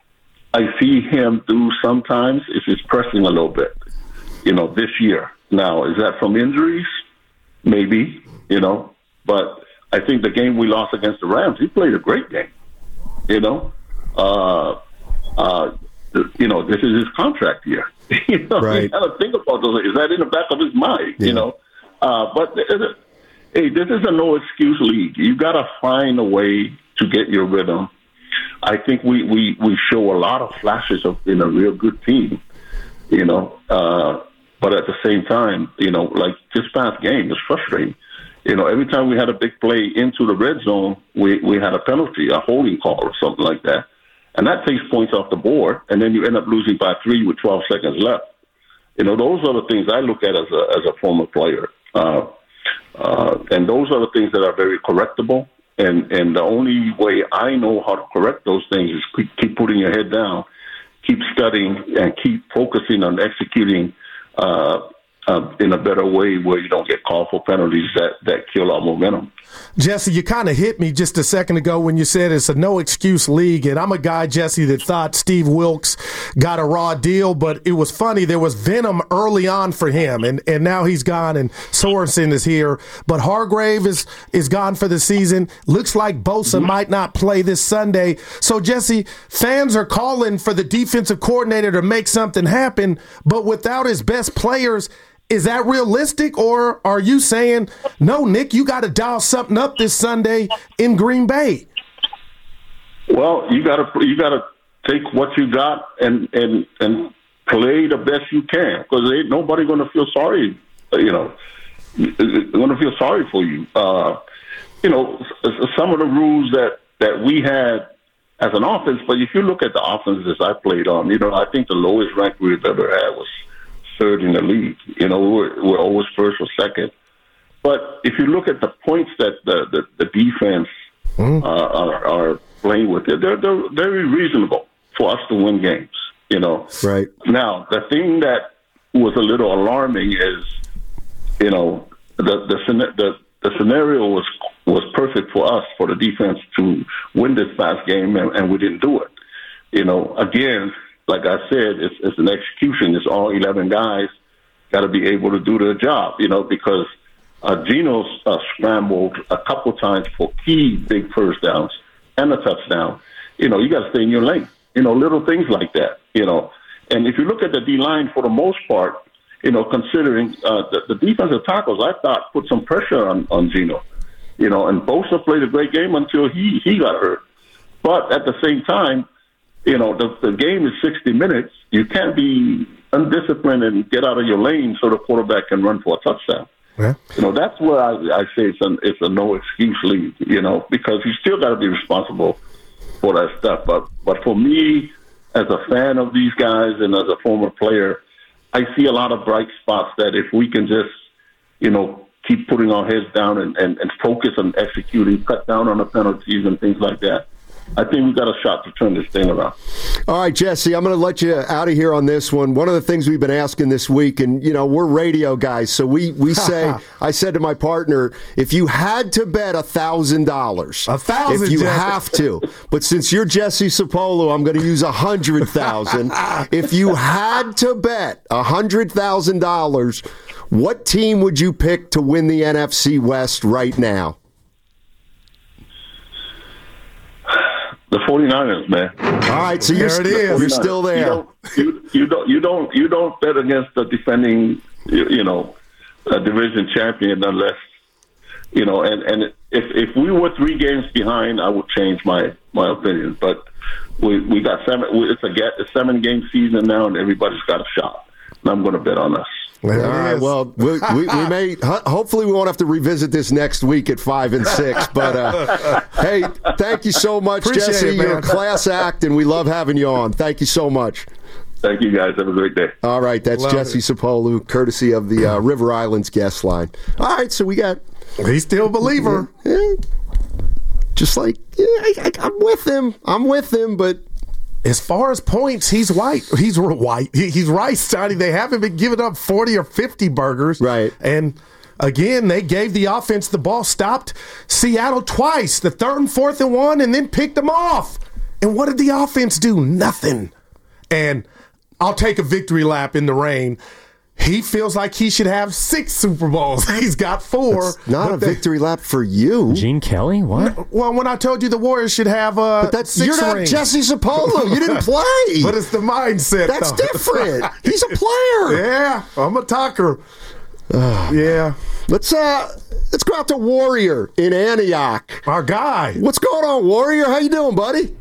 Speaker 9: I see him do sometimes is he's pressing a little bit. You know, this year. Now, is that from injuries? Maybe, you know. But I think the game we lost against the Rams, he played a great game. You know, uh, uh, you know, this is his contract year. you know,
Speaker 6: right.
Speaker 9: You got to think about those. Is that in the back of his mind? Yeah. You know, uh, but hey, this is a no excuse league. You got to find a way to get your rhythm. I think we we we show a lot of flashes of being a real good team. You know. Uh, But at the same time, you know, like this past game was frustrating. You know, every time we had a big play into the red zone, we, we had a penalty, a holding call or something like that. And that takes points off the board, and then you end up losing by three with twelve seconds left. You know, those are the things I look at as a as a former player. Uh, uh, and those are the things that are very correctable. And, and the only way I know how to correct those things is keep, keep putting your head down, keep studying, and keep focusing on executing Uh, uh, in a better way where you don't get called for penalties that, that kill our momentum.
Speaker 5: Jesse, you kind of hit me just a second ago when you said it's a no-excuse league, and I'm a guy, Jesse, that thought Steve Wilks got a raw deal, but it was funny. There was venom early on for him, and, and now he's gone, and Sorensen is here. But Hargrave is, is gone for the season. Looks like Bosa mm-hmm. might not play this Sunday. So, Jesse, fans are calling for the defensive coordinator to make something happen, but without his best players, is that realistic, or are you saying, no, Nick, you got to dial something up this Sunday in Green Bay?
Speaker 9: Well, you got to you got to take what you got and and and play the best you can, because ain't nobody going to feel sorry. You know, going to feel sorry for you. Uh, you know, some of the rules that that we had as an offense, but if you look at the offenses I played on, you know, I think the lowest rank we've ever had was third in the league. You know, we're, we're always first or second. But if you look at the points that the, the, the defense mm. uh, are, are playing with, they're, they're very reasonable for us to win games, you know.
Speaker 6: Right.
Speaker 9: Now, the thing that was a little alarming is, you know, the the, the, the scenario was was perfect perfect for us, for the defense to win this past game, and, and we didn't do it. You know, again, like I said, it's, it's an execution. It's all eleven guys got to be able to do their job, you know, because uh, Geno's uh, scrambled a couple times for key big first downs and a touchdown. You know, you got to stay in your lane. You know, little things like that, you know. And if you look at the D-line for the most part, you know, considering uh, the, the defensive tackles, I thought put some pressure on, on Geno. You know, and Bosa played a great game until he, he got hurt. But at the same time, you know, the, the game is sixty minutes. You can't be undisciplined and get out of your lane so the quarterback can run for a touchdown. Yeah. You know, that's where I, I say it's, an, it's a no-excuse league, you know, because you still got to be responsible for that stuff. But, but for me, as a fan of these guys and as a former player, I see a lot of bright spots that if we can just, you know, keep putting our heads down and, and, and focus on executing, cut down on the penalties and things like that, I think we've got a shot to turn this thing around.
Speaker 6: All right, Jesse, I'm going to let you out of here on this one. One of the things we've been asking this week, and, you know, we're radio guys, so we, we say, I said to my partner, if you had to bet one thousand dollars,
Speaker 5: a thousand,
Speaker 6: if you
Speaker 5: Jesse.
Speaker 6: have to, but since you're Jesse Sapolo, I'm going to use one hundred thousand dollars. If you had to bet one hundred thousand dollars, what team would you pick to win the N F C West right now?
Speaker 9: The 49ers, man.
Speaker 6: All right, so you're,
Speaker 5: there it is.
Speaker 6: You're still there.
Speaker 9: You don't, you, you don't, you don't, you don't bet against the defending, you, you know, a division champion unless, you know, and, and if if we were three games behind, I would change my, my opinion. But we we got seven. It's a, get, a seven game season now, and everybody's got a shot. And I'm going to bet on us.
Speaker 6: All right. Well, we, we, we may. Hopefully, we won't have to revisit this next week at five and six. But uh, hey, thank you so much,
Speaker 5: Appreciate
Speaker 6: Jesse.
Speaker 5: it,
Speaker 6: You're a class act, and we love having you on. Thank you so much.
Speaker 9: Thank you, guys. Have a great day.
Speaker 6: All right, that's
Speaker 5: Love
Speaker 6: Jesse
Speaker 5: it.
Speaker 6: Sapolu, courtesy of the uh, River Islands guest line. All right, so we got.
Speaker 5: He's still a believer.
Speaker 6: Yeah, just like yeah, I, I, I'm with him. I'm with him, but.
Speaker 5: As far as points, he's white. He's white. He, he's right, Sonny. They haven't been giving up forty or fifty burgers.
Speaker 6: Right.
Speaker 5: And again, they gave the offense the ball, stopped Seattle twice, the third and fourth and one, and then picked them off. And what did the offense do? Nothing. And I'll take a victory lap in the rain. He feels like he should have six Super Bowls. He's got four.
Speaker 6: It's not a they, victory lap for you.
Speaker 12: Gene Kelly? What?
Speaker 5: No, well, when I told you the Warriors should have uh,
Speaker 6: but that's,
Speaker 5: six
Speaker 6: you're not
Speaker 5: rings.
Speaker 6: Jesse Sapolo. You didn't play.
Speaker 5: But it's the mindset,
Speaker 6: That's
Speaker 5: though.
Speaker 6: different. He's a player.
Speaker 5: Yeah, I'm a talker. Uh, yeah.
Speaker 6: Let's uh let's go out to Warrior in Antioch.
Speaker 5: Our guy.
Speaker 6: What's going on, Warrior? How you doing, buddy?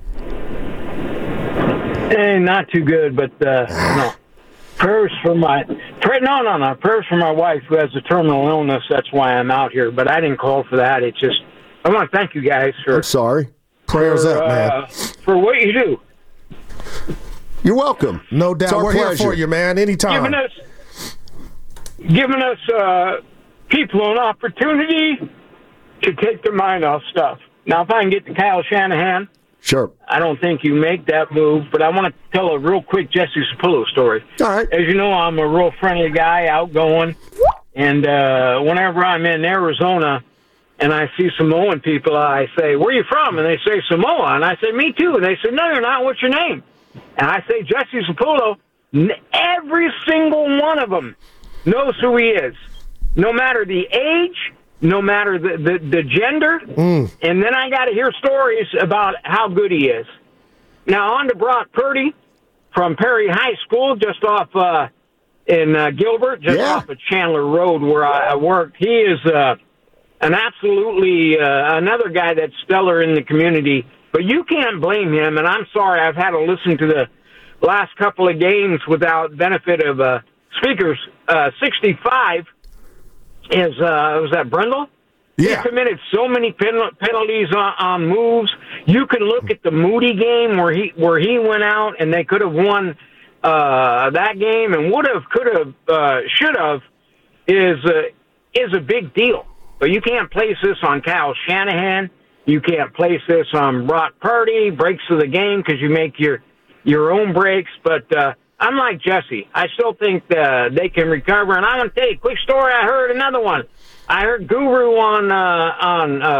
Speaker 13: Hey, not too good, but uh, no. Prayers for my no, no, no. Prayers for my wife who has a terminal illness. That's why I'm out here. But I didn't call for that. It's just I want to thank you guys for.
Speaker 6: I'm sorry.
Speaker 5: Prayers
Speaker 13: for,
Speaker 5: up, man.
Speaker 13: Uh, for what you do.
Speaker 6: You're welcome.
Speaker 5: No doubt. We're
Speaker 6: pleasure.
Speaker 5: here for you, man. Anytime.
Speaker 13: Giving us, giving us uh, people an opportunity to take their mind off stuff. Now, if I can get to Kyle Shanahan.
Speaker 6: Sure.
Speaker 13: I don't think you make that move, but I want to tell a real quick Jesse Sapolo story.
Speaker 6: All right.
Speaker 13: As you know, I'm a real friendly guy, outgoing, and uh, whenever I'm in Arizona and I see Samoan people, I say, "Where are you from?" And they say, "Samoa." And I say, "Me too." And they say, "No, you're not. What's your name?" And I say, "Jesse Sapolo." Every single one of them knows who he is, no matter the age, no matter the, the, the gender, mm. and then I got to hear stories about how good he is. Now, on to Brock Purdy from Perry High School, just off uh, in uh, Gilbert, just
Speaker 6: yeah.
Speaker 13: off of Chandler Road where I, I worked. He is uh, an absolutely uh, another guy that's stellar in the community, but you can't blame him, and I'm sorry I've had to listen to the last couple of games without benefit of uh, speakers. Uh, sixty-five is, uh, was that Brendel?
Speaker 5: Yeah.
Speaker 13: He committed so many pen- penalties on, on moves. You can look at the Moody game where he where he went out and they could have won uh, that game and would have, could have, uh, should have is uh, is a big deal. But you can't place this on Kyle Shanahan. You can't place this on Brock Purdy. Breaks of the game because you make your your own breaks. But uh, I'm like Jesse. I still think uh, they can recover. And I'm going to tell you a quick story. I heard another one. I heard Guru on uh, on uh,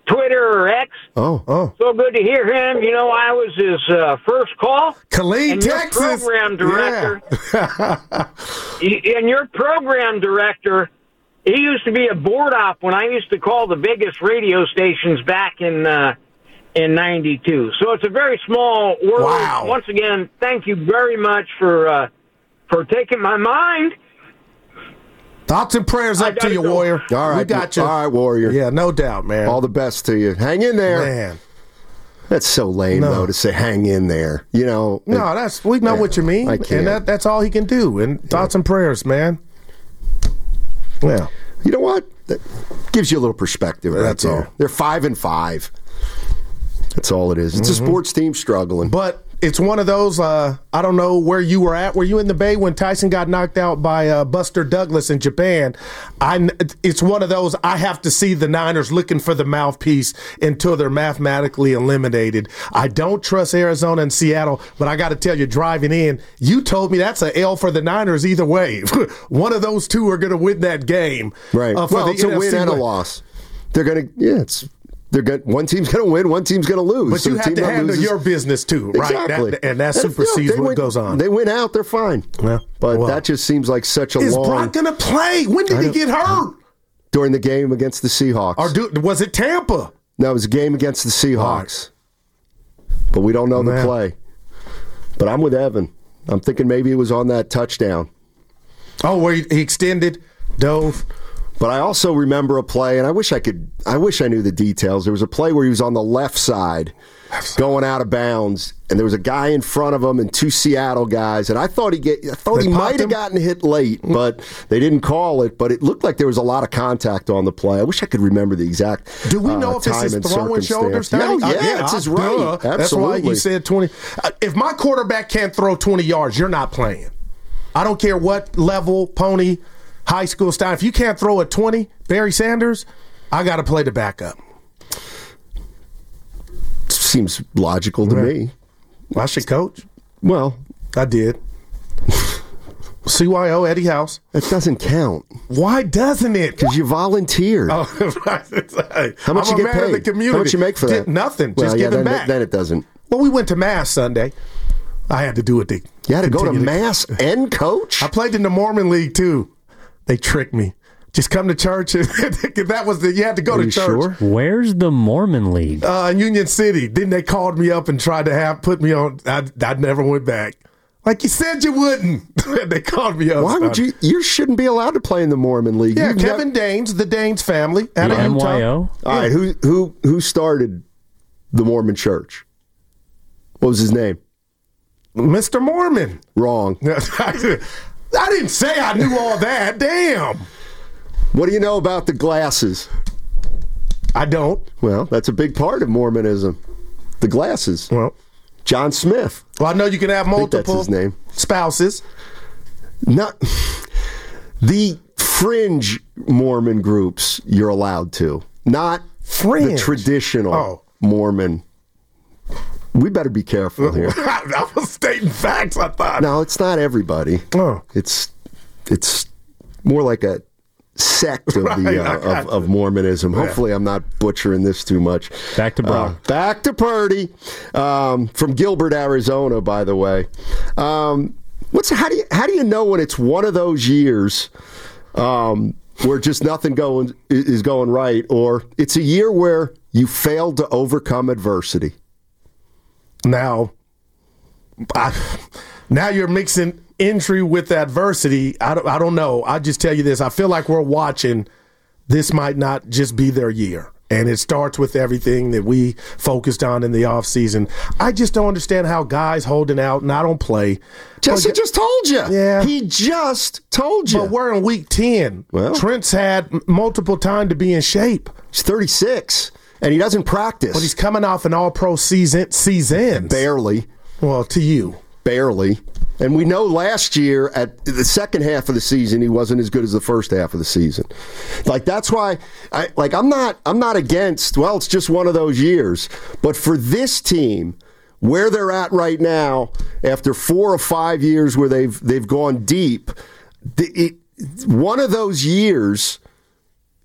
Speaker 13: Twitter or X.
Speaker 6: Oh,
Speaker 5: oh.
Speaker 13: So good to hear him. You know, I was his uh, first call.
Speaker 5: Killeen,
Speaker 13: and your
Speaker 5: Texas.
Speaker 13: program director. Yeah. And your program director, he used to be a board op when I used to call the biggest radio stations back in uh, in ninety-two. So it's a very small world.
Speaker 5: Wow.
Speaker 13: Once again, thank you very much for uh, for taking my mind.
Speaker 5: Thoughts and prayers up to you, go. Warrior.
Speaker 6: All right.
Speaker 5: We got you.
Speaker 6: All right, Warrior.
Speaker 5: Yeah, no doubt, man.
Speaker 6: All the best to you. Hang in there.
Speaker 5: Man.
Speaker 6: That's so lame, no. though, to say hang in there. You know.
Speaker 5: No,
Speaker 6: it,
Speaker 5: that's we know yeah, what you mean.
Speaker 6: I can't.
Speaker 5: And that, that's all he can do. And thoughts yeah. and prayers, man. Yeah.
Speaker 6: You know what? That gives you a little perspective. Right
Speaker 5: that's
Speaker 6: there.
Speaker 5: all.
Speaker 6: They're five and five. That's all it is. It's mm-hmm. a sports team struggling.
Speaker 5: But it's one of those, uh, I don't know where you were at. Were you in the Bay when Tyson got knocked out by uh, Buster Douglas in Japan? I, it's one of those, I have to see the Niners looking for the mouthpiece until they're mathematically eliminated. I don't trust Arizona and Seattle, but I got to tell you, driving in, you told me that's an L for the Niners either way. One of those two are going to win that game.
Speaker 6: Right.
Speaker 5: Uh, for
Speaker 6: well,
Speaker 5: the
Speaker 6: it's a win and a loss. They're going to, yeah, it's. They're going one team's going to win, one team's going to lose.
Speaker 5: But
Speaker 6: so
Speaker 5: you have to handle loses, your business too, right?
Speaker 6: Exactly.
Speaker 5: That, and that supersedes
Speaker 6: and, you know,
Speaker 5: what
Speaker 6: win,
Speaker 5: goes on.
Speaker 6: They win out, they're fine.
Speaker 5: Yeah.
Speaker 6: But
Speaker 5: well,
Speaker 6: that just seems like such a
Speaker 5: is
Speaker 6: long...
Speaker 5: Is Brock going to play? When did he get hurt?
Speaker 6: During the game against the Seahawks.
Speaker 5: Or do, was it Tampa?
Speaker 6: No, it was a game against the Seahawks. Right. But we don't know Man. the play. But I'm with Evan. I'm thinking maybe it was on that touchdown.
Speaker 5: Oh, where he extended, dove...
Speaker 6: But I also remember a play, and I wish I could. I wish I knew the details. There was a play where he was on the left side, going out of bounds, and there was a guy in front of him and two Seattle guys, and I thought he get. I thought they he might have gotten hit late, but they didn't call it. But it looked like there was a lot of contact on the play. I wish I could remember the exact.
Speaker 5: Do we know
Speaker 6: uh,
Speaker 5: if it's his throwing shoulders?
Speaker 6: No, yeah, yeah, it's his right. Duh. Absolutely.
Speaker 5: That's why you said twenty. Uh, if my quarterback can't throw twenty yards, you're not playing. I don't care what level, Pony. High school style. If you can't throw a twenty, Barry Sanders, I got to play the backup.
Speaker 6: Seems logical to
Speaker 5: right.
Speaker 6: me.
Speaker 5: I should coach.
Speaker 6: Well,
Speaker 5: I did. C Y O, Eddie House.
Speaker 6: That doesn't count.
Speaker 5: Why doesn't it?
Speaker 6: Because you volunteered.
Speaker 5: Oh,
Speaker 6: How much
Speaker 5: I'm
Speaker 6: you
Speaker 5: a
Speaker 6: get
Speaker 5: man
Speaker 6: paid?
Speaker 5: of the community.
Speaker 6: How much you make for
Speaker 5: Did
Speaker 6: that?
Speaker 5: Nothing.
Speaker 6: Well,
Speaker 5: Just
Speaker 6: yeah,
Speaker 5: giving
Speaker 6: then,
Speaker 5: back.
Speaker 6: Then it doesn't.
Speaker 5: Well, we went to Mass Sunday. I had to do it. To
Speaker 6: you had to go to Mass and coach?
Speaker 5: I played in the Mormon League, too. They tricked me. Just come to church. That was the, you had to go
Speaker 6: Are
Speaker 5: to
Speaker 6: you
Speaker 5: church.
Speaker 6: Sure?
Speaker 12: Where's the Mormon League?
Speaker 5: Uh, in Union City. Then they called me up and tried to have put me on. I, I never went back. Like you said you wouldn't. They called me up.
Speaker 6: Why would you? You shouldn't be allowed to play in the Mormon League.
Speaker 5: Yeah,
Speaker 6: You've
Speaker 5: Kevin
Speaker 6: never,
Speaker 5: Danes, the Danes family. Out
Speaker 12: the
Speaker 5: of
Speaker 12: M Y O?
Speaker 6: All yeah. right, who, who, who started the Mormon church? What was his name?
Speaker 5: Mister Mormon.
Speaker 6: Wrong.
Speaker 5: I didn't say I knew all that. Damn.
Speaker 6: What do you know about the glasses?
Speaker 5: I don't.
Speaker 6: Well, that's a big part of Mormonism. The glasses.
Speaker 5: Well,
Speaker 6: John Smith.
Speaker 5: Well, I know you can have multiple
Speaker 6: I think that's his name.
Speaker 5: spouses.
Speaker 6: Not the fringe Mormon groups you're allowed to. Not
Speaker 5: fringe.
Speaker 6: The traditional
Speaker 5: oh.
Speaker 6: Mormon. We better be careful here.
Speaker 5: I was stating facts, I thought.
Speaker 6: No, it's not everybody.
Speaker 5: Oh.
Speaker 6: It's it's more like a sect of
Speaker 5: right,
Speaker 6: the uh, of, of Mormonism.
Speaker 5: Yeah.
Speaker 6: Hopefully, I'm not butchering this too much.
Speaker 12: Back to Brock.
Speaker 6: Uh, back to Purdy um, from Gilbert, Arizona. By the way, um, what's how do you how do you know when it's one of those years um, where just nothing going is going right, or it's a year where you failed to overcome adversity?
Speaker 5: Now, I, now you're mixing injury with adversity. I don't, I don't know. I just tell you this. I feel like we're watching. This might not just be their year. And it starts with everything that we focused on in the offseason. I just don't understand how guys holding out and I don't play.
Speaker 6: Jesse but, just told you.
Speaker 5: Yeah.
Speaker 6: He just told you.
Speaker 5: But we're in week ten.
Speaker 6: Well,
Speaker 5: Trent's had multiple time to be in shape.
Speaker 6: He's thirty-six. And he doesn't practice.
Speaker 5: But he's coming off an all-pro season. Seasons.
Speaker 6: Barely.
Speaker 5: Well, to you.
Speaker 6: Barely. And we know last year, at the second half of the season, he wasn't as good as the first half of the season. Like, that's why, I like, I'm not, I'm not against, well, it's just one of those years. But for this team, where they're at right now, after four or five years where they've they've gone deep, the, it, one of those years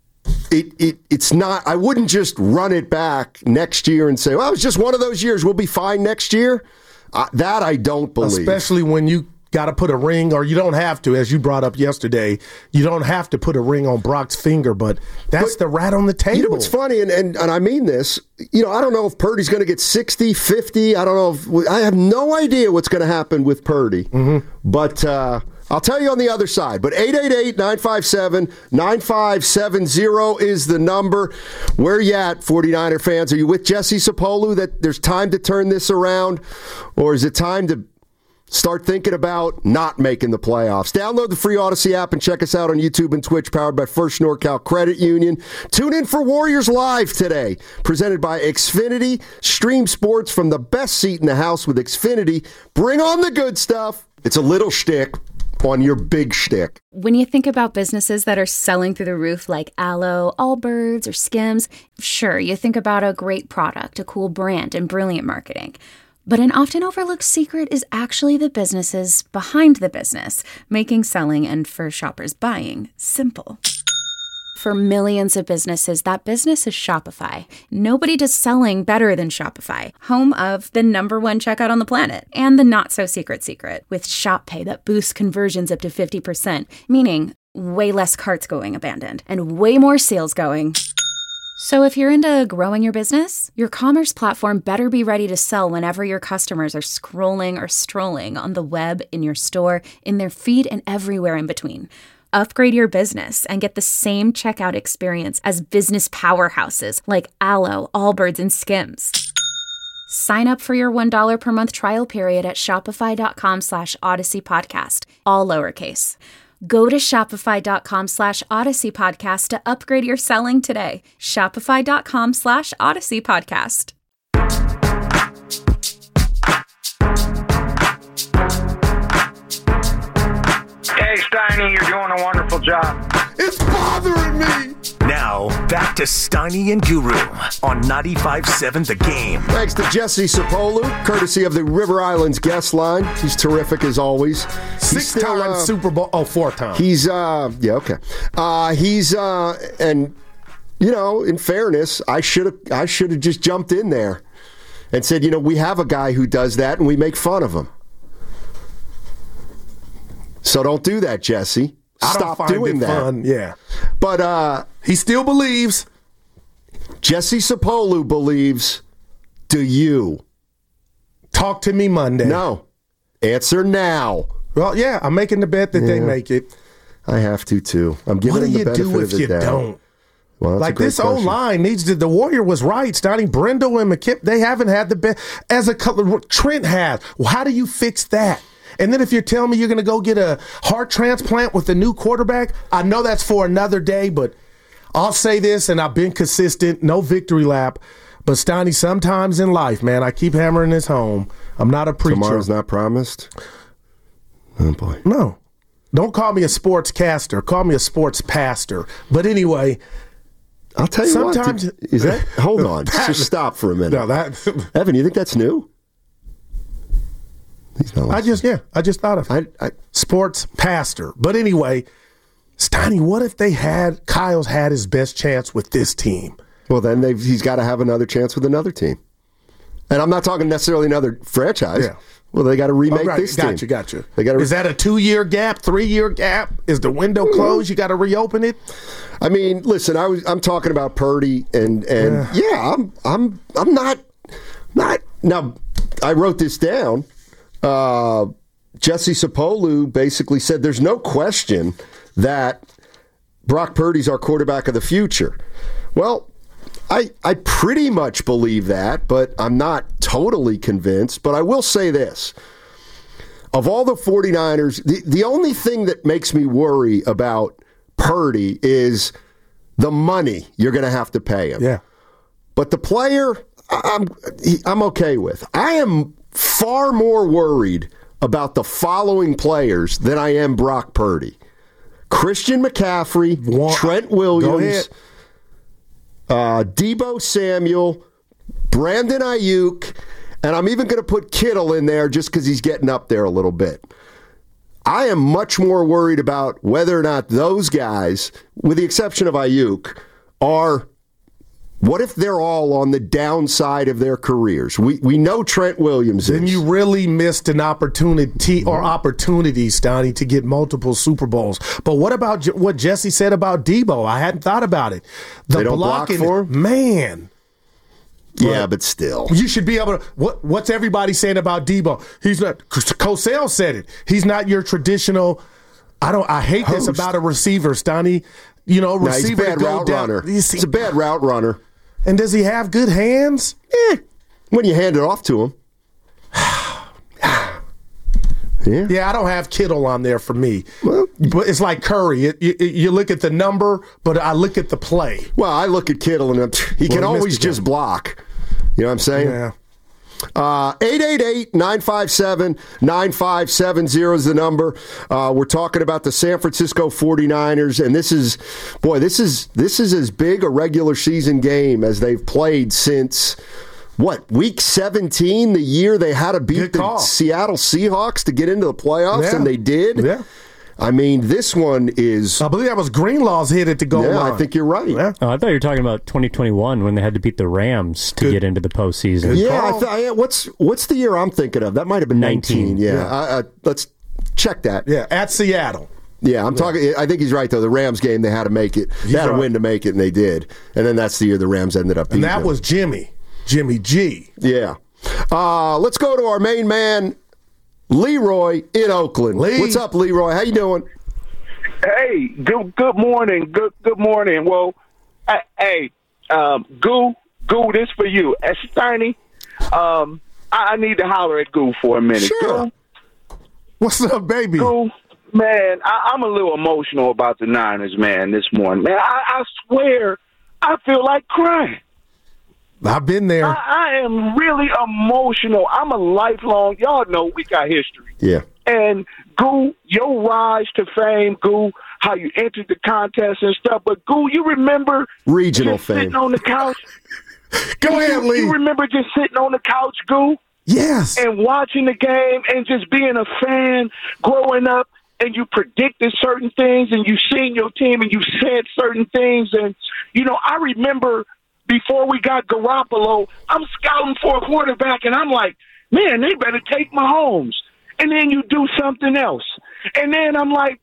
Speaker 6: it, it it's not. I wouldn't just run it back next year and say, well, it was just one of those years. We'll be fine next year. Uh, that I don't believe.
Speaker 5: Especially when you got to put a ring, or you don't have to, as you brought up yesterday, you don't have to put a ring on Brock's finger, but that's but, the rat on the table.
Speaker 6: You know what's funny, and, and, and I mean this, you know, I don't know if Purdy's going to get sixty, fifty. I don't know. If, I have no idea what's going to happen with Purdy.
Speaker 5: Mm-hmm.
Speaker 6: But uh, I'll tell you on the other side. But eight eight eight, nine five seven, nine five seven zero is the number. Where you at, 49er fans? Are you with Jesse Sapolu that there's time to turn this around? Or is it time to start thinking about not making the playoffs? Download the free Odyssey app and check us out on YouTube and Twitch, powered by First NorCal Credit Union. Tune in for Warriors Live today, presented by Xfinity. Stream sports from the best seat in the house with Xfinity. Bring on the good stuff. It's a little shtick on your big shtick.
Speaker 14: When you think about businesses that are selling through the roof like Aloe, Allbirds, or Skims, sure, you think about a great product, a cool brand, and brilliant marketing. But an often overlooked secret is actually the businesses behind the business, making selling and, for shoppers, buying simple. For millions of businesses, that business is Shopify. Nobody does selling better than Shopify, home of the number one checkout on the planet, and the not-so-secret secret, with Shop Pay that boosts conversions up to fifty percent, meaning way less carts going abandoned, and way more sales going. So if you're into growing your business, your commerce platform better be ready to sell whenever your customers are scrolling or strolling on the web, in your store, in their feed, and everywhere in between. Upgrade your business and get the same checkout experience as business powerhouses like Aloe, Allbirds, and Skims. Sign up for your one dollar per month trial period at shopify.com slash Odyssey Podcast, all lowercase. Go to shopify.com slash Odyssey Podcast to upgrade your selling today. Shopify.com slash Odyssey Podcast.
Speaker 13: Hey, Steiny, you're doing a wonderful job.
Speaker 5: It's bothering me.
Speaker 4: Now, back to Steiny and Guru on ninety-five seven The Game.
Speaker 6: Thanks to Jesse Sapolu, courtesy of the River Islands guest line. He's terrific as always.
Speaker 5: Six-time uh, Super Bowl. Oh, four times.
Speaker 6: He's, uh, yeah, okay. Uh, he's, uh, and, you know, in fairness, I should have I should have just jumped in there and said, you know, we have a guy who does that and we make fun of him. So don't do that, Jesse.
Speaker 5: I
Speaker 6: Stop
Speaker 5: don't find
Speaker 6: doing
Speaker 5: it
Speaker 6: that.
Speaker 5: Fun. Yeah.
Speaker 6: But uh,
Speaker 5: he still believes.
Speaker 6: Jesse Sapolu believes. Do you?
Speaker 5: Talk to me Monday.
Speaker 6: No. Answer now.
Speaker 5: Well, yeah, I'm making the bet that yeah, they make it.
Speaker 6: I have to, too. I'm giving them the benefit of the doubt. What do you do if you don't? Well,
Speaker 5: like this old line needs to. The Warrior was right. Starting Brendel and McKip, they haven't had the best. As a Trent has. Well, how do you fix that? And then if you're telling me you're going to go get a heart transplant with a new quarterback, I know that's for another day, but I'll say this, and I've been consistent, no victory lap. But, Steiny, sometimes in life, man, I keep hammering this home. I'm not a preacher.
Speaker 6: Tomorrow's not promised? Oh, boy.
Speaker 5: No. Don't call me a sportscaster. Call me a sports pastor. But anyway,
Speaker 6: I'll tell you
Speaker 5: sometimes,
Speaker 6: what. Did, is that? Hold on. That, just stop for a minute.
Speaker 5: No, that.
Speaker 6: Evan, you think that's new?
Speaker 5: I just, yeah, I just thought of it. I, I, sports pastor. But anyway, Steiny, what if they had, Kyle's had his best chance with this team?
Speaker 6: Well, then they've, he's got to have another chance with another team. And I'm not talking necessarily another franchise.
Speaker 5: Yeah.
Speaker 6: Well, they got to remake
Speaker 5: oh, right.
Speaker 6: this
Speaker 5: gotcha,
Speaker 6: team.
Speaker 5: Gotcha, gotcha.
Speaker 6: They got re-
Speaker 5: Is that a two-year gap, three-year gap? Is the window closed? You got to reopen it?
Speaker 6: I mean, listen, I was, I'm talking about Purdy, and, and yeah. yeah, I'm I'm I'm not, not, now, I wrote this down. Uh, Jesse Sapolu basically said there's no question that Brock Purdy's our quarterback of the future. Well, I I pretty much believe that, but I'm not totally convinced. But I will say this. Of all the 49ers, the, the only thing that makes me worry about Purdy is the money you're going to have to pay him.
Speaker 5: Yeah.
Speaker 6: But the player, I'm I'm okay with. I am far more worried about the following players than I am Brock Purdy. Christian McCaffrey, One, Trent Williams, uh, Deebo Samuel, Brandon Ayuk, and I'm even going to put Kittle in there just because he's getting up there a little bit. I am much more worried about whether or not those guys, with the exception of Ayuk, are, what if they're all on the downside of their careers? We we know Trent Williams is.
Speaker 5: Then you really missed an opportunity or opportunities, Donnie, to get multiple Super Bowls. But what about J- what Jesse said about Debo? I hadn't thought about it. The
Speaker 6: They don't
Speaker 5: blocking,
Speaker 6: block for him?
Speaker 5: Man.
Speaker 6: Yeah, but still.
Speaker 5: You should be able to. What, what's everybody saying about Debo? He's not. Cosell said it. He's not your traditional. I don't. I hate
Speaker 6: Host.
Speaker 5: this about a receiver, Stoney. You know,
Speaker 6: No, he's a
Speaker 5: receiver
Speaker 6: bad
Speaker 5: to go
Speaker 6: route
Speaker 5: down.
Speaker 6: runner.
Speaker 5: He's,
Speaker 6: He's a bad route runner.
Speaker 5: And does he have good hands?
Speaker 6: Eh, when you hand it off to him. Yeah.
Speaker 5: Yeah, I don't have Kittle on there for me. Well, but it's like Curry. It, you, you look at the number, but I look at the play.
Speaker 6: Well, I look at Kittle, and he can
Speaker 5: Well, he
Speaker 6: always
Speaker 5: missed again.
Speaker 6: just block. You know what I'm saying?
Speaker 5: Yeah.
Speaker 6: Uh, eight eight eight, nine five seven, nine five seven zero is the number. Uh, we're talking about the San Francisco forty-niners, and this is, boy, this is this is as big a regular season game as they've played since, what, week seventeen, the year they had to beat the Seattle Seahawks to get into the playoffs,
Speaker 5: Yeah.
Speaker 6: and they did.
Speaker 5: Yeah.
Speaker 6: I mean, this one is...
Speaker 5: I believe that was Greenlaw's hit at the goal
Speaker 6: Yeah,
Speaker 5: line.
Speaker 6: I think you're right.
Speaker 5: Yeah.
Speaker 12: Oh, I thought you were talking about twenty twenty-one when they had to beat the Rams to
Speaker 5: Good.
Speaker 12: get into the postseason.
Speaker 6: Yeah, I th- I, what's what's the year I'm thinking of? That might have been nineteen.
Speaker 12: nineteen.
Speaker 6: Yeah,
Speaker 5: Yeah.
Speaker 6: I, I, let's check that.
Speaker 5: Yeah, at Seattle.
Speaker 6: Yeah, I'm talking. I think he's right though. The Rams game, they had to make it. They
Speaker 5: He's
Speaker 6: had to
Speaker 5: right.
Speaker 6: win to make it, and they did. And then that's the year the Rams ended up.
Speaker 5: And
Speaker 6: beating
Speaker 5: that
Speaker 6: them.
Speaker 5: was Jimmy. Jimmy G.
Speaker 6: Yeah. Uh, let's go to our main man, Leroy in Oakland.
Speaker 5: Lee.
Speaker 6: What's up, Leroy? How you doing?
Speaker 8: Hey, good good morning. Good good morning. Well, uh, hey, um, Goo, Goo, this for you. As Steiny, um, I, I need to holler at Goo for a minute.
Speaker 6: Sure.
Speaker 8: Goo,
Speaker 5: What's up, baby?
Speaker 8: Goo, man, I, I'm a little emotional about the Niners, man, this morning. Man, I, I swear, I feel like crying.
Speaker 5: I've been there.
Speaker 8: I, I am really emotional. I'm a lifelong, y'all know we got history.
Speaker 6: Yeah.
Speaker 8: And Goo, your rise to fame, Goo, how you entered the contest and stuff. But Goo, you remember
Speaker 6: Regional
Speaker 8: just
Speaker 6: fame.
Speaker 8: sitting on the couch?
Speaker 5: Go ahead,
Speaker 8: you,
Speaker 5: Lee.
Speaker 8: You remember just sitting on the couch, Goo,
Speaker 5: Yes.
Speaker 8: and watching the game and just being a fan growing up, and you predicted certain things and you seen your team and you said certain things. And, you know, I remember before we got Garoppolo, I'm scouting for a quarterback, and I'm like, man, they better take Mahomes. And then you do something else. And then I'm like,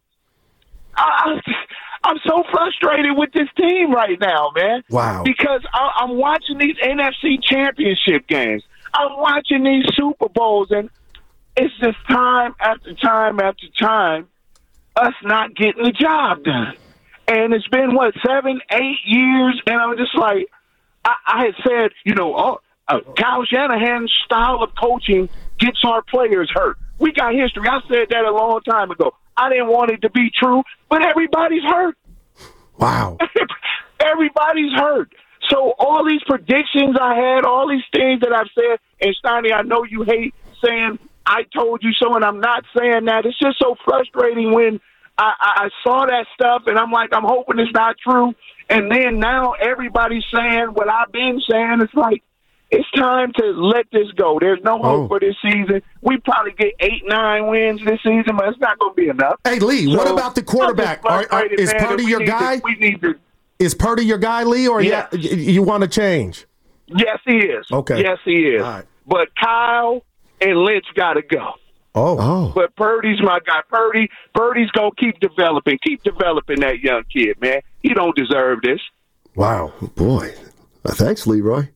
Speaker 8: I, I'm so frustrated with this team right now, man.
Speaker 5: Wow.
Speaker 8: Because I, I'm watching these N F C championship games. I'm watching these Super Bowls, and it's just time after time after time us not getting the job done. And it's been, what, seven, eight years, and I'm just like, I, I had said, you know, oh, uh, Kyle Shanahan's style of coaching gets our players hurt. We got history. I said that a long time ago. I didn't want it to be true, but everybody's hurt.
Speaker 5: Wow.
Speaker 8: Everybody's hurt. So all these predictions I had, all these things that I've said, and Steiny, I know you hate saying I told you so, and I'm not saying that. It's just so frustrating when I, I saw that stuff, and I'm like, I'm hoping it's not true. And then now everybody's saying what I've been saying. It's like, it's time to let this go. There's no hope
Speaker 5: Oh.
Speaker 8: for this season. We probably get eight, nine wins this season, but it's not going to be enough.
Speaker 5: Hey, Lee,
Speaker 8: So,
Speaker 5: what about the quarterback?
Speaker 8: I'm
Speaker 5: Are,
Speaker 8: just
Speaker 5: are,
Speaker 8: frustrated,
Speaker 5: is
Speaker 8: man,
Speaker 5: Purdy
Speaker 8: and
Speaker 5: your
Speaker 8: we need
Speaker 5: guy?
Speaker 8: to- we need to.
Speaker 5: Is Purdy your guy, Lee, or
Speaker 8: Yeah.
Speaker 5: you, you want to change?
Speaker 8: Yes, he is.
Speaker 5: Okay.
Speaker 8: Yes, he is.
Speaker 5: All right.
Speaker 8: But Kyle and Lynch got to go.
Speaker 5: Oh.
Speaker 6: Oh.
Speaker 8: But Purdy's my guy. Purdy, Purdy's gonna keep developing, keep developing that young kid, man. He don't deserve this.
Speaker 5: Wow.
Speaker 6: Boy. Uh, thanks, Leroy.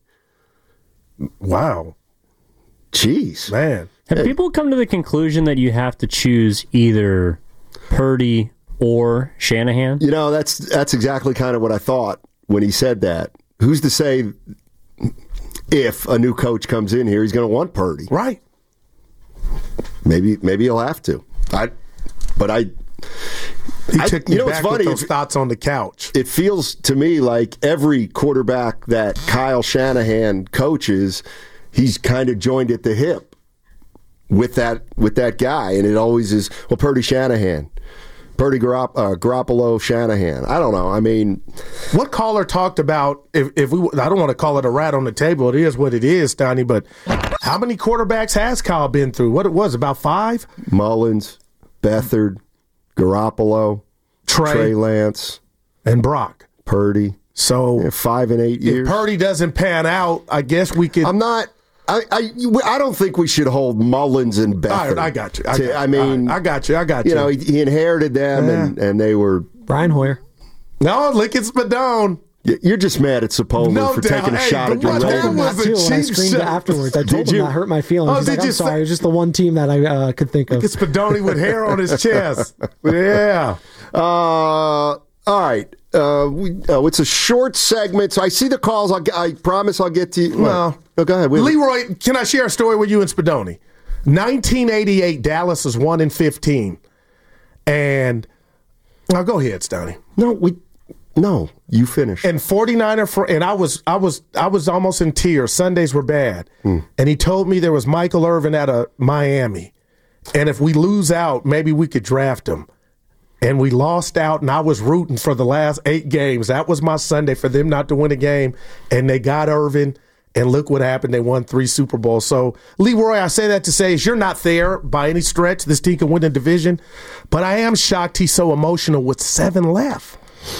Speaker 5: Wow.
Speaker 6: Jeez.
Speaker 5: Man.
Speaker 12: Have
Speaker 6: Hey.
Speaker 12: people come to the conclusion that you have to choose either Purdy or Shanahan?
Speaker 6: You know, that's that's exactly kind of what I thought when he said that. Who's to say if a new coach comes in here, he's going to want Purdy?
Speaker 5: Right.
Speaker 6: Maybe maybe he'll have to. I, but I.
Speaker 5: He
Speaker 6: I-
Speaker 5: took me
Speaker 6: you know what's
Speaker 5: back
Speaker 6: funny?
Speaker 5: with those
Speaker 6: If-
Speaker 5: thoughts on the couch.
Speaker 6: It feels to me like every quarterback that Kyle Shanahan coaches, he's kind of joined at the hip with that with that guy, and it always is, well, Purdy Shanahan, Purdy Garop, uh, Garoppolo Shanahan. I don't know. I mean,
Speaker 5: What caller talked about, if, if we, I don't want to call it a rat on the table, it is what it is, Donnie, but how many quarterbacks has Kyle been through? What it was, about five?
Speaker 6: Mullins, Beathard, Garoppolo,
Speaker 5: Trey,
Speaker 6: Trey Lance,
Speaker 5: and Brock.
Speaker 6: Purdy.
Speaker 5: So
Speaker 6: yeah, five and eight years.
Speaker 5: If Purdy doesn't pan out, I guess we could.
Speaker 6: I'm not. I, I, I don't think we should hold Mullins and Beathard.
Speaker 5: All right, I got you. I,
Speaker 6: to,
Speaker 5: got,
Speaker 6: I mean,
Speaker 5: I got you. I got you.
Speaker 6: You know, he, he inherited them, yeah. and, and they were
Speaker 12: Brian Hoyer.
Speaker 5: No, Lincoln Spadone.
Speaker 6: You're just mad at Sepulveda
Speaker 5: no
Speaker 6: for
Speaker 5: doubt.
Speaker 6: taking a
Speaker 5: hey,
Speaker 6: shot at your
Speaker 12: I told him that too when I screamed it afterwards. I told
Speaker 6: did
Speaker 12: him
Speaker 6: you?
Speaker 12: that hurt my feelings.
Speaker 5: Oh,
Speaker 12: He's
Speaker 5: did
Speaker 12: like, I'm
Speaker 5: you
Speaker 12: sorry.
Speaker 5: say-
Speaker 12: It was just the one team that I uh, could think of.
Speaker 5: It's Spadone with hair on his chest. Yeah.
Speaker 6: Uh, all right. Uh, we, uh, it's a short segment, so I see the calls. I'll, I promise I'll get to you.
Speaker 5: Well,
Speaker 6: oh, go ahead. Wait,
Speaker 5: Leroy, can I share a story with you and Spadone? nineteen eighty-eight, Dallas is one and fifteen. And, now go ahead, Stoney.
Speaker 6: No, we... No, you finish.
Speaker 5: And forty-niner for, and I was I was I was almost in tears. Sundays were bad.
Speaker 6: Hmm.
Speaker 5: And he told me there was Michael Irvin out of Miami. And if we lose out, maybe we could draft him. And we lost out, and I was rooting for the last eight games. That was my Sunday for them not to win a game. And they got Irvin, and look what happened. They won three Super Bowls. So, Leroy, I say that to say is you're not there by any stretch. This team can win the division. But I am shocked he's so emotional with seven left.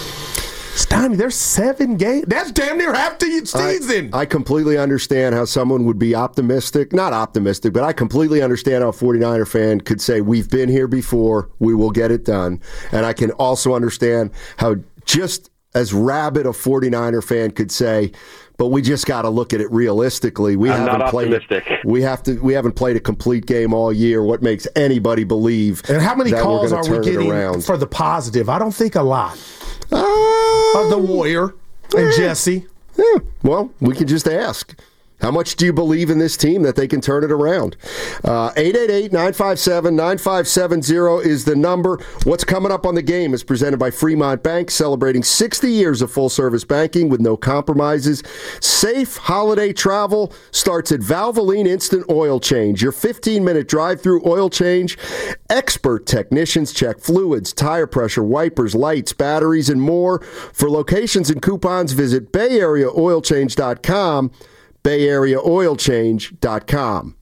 Speaker 5: Stoney, there's seven games. That's damn near half the season.
Speaker 6: I, I completely understand how someone would be optimistic. Not optimistic, but I completely understand how a forty-niner fan could say, we've been here before, we will get it done. And I can also understand how just as rabid a forty-niner fan could say, but we just got to look at it realistically. We
Speaker 15: I'm
Speaker 6: haven't
Speaker 15: not
Speaker 6: played
Speaker 15: optimistic.
Speaker 6: It, we have to. We haven't played a complete game all year. What makes anybody believe?
Speaker 5: And how many
Speaker 6: that
Speaker 5: calls
Speaker 6: we're
Speaker 5: are
Speaker 6: gonna
Speaker 5: we
Speaker 6: turn it
Speaker 5: getting
Speaker 6: around?
Speaker 5: for the positive? I don't think a lot.
Speaker 6: Um,
Speaker 5: Of the Warrior and Jesse.
Speaker 6: Yeah, well, we can just ask. How much do you believe in this team that they can turn it around? Uh, eight eight eight, nine five seven, nine five seven zero is the number. What's coming up on the game is presented by Fremont Bank, celebrating sixty years of full-service banking with no compromises. Safe holiday travel starts at Valvoline Instant Oil Change, your fifteen-minute drive-through oil change. Expert technicians check fluids, tire pressure, wipers, lights, batteries, and more. For locations and coupons, visit bay area oil change dot com. bay area oil change dot com.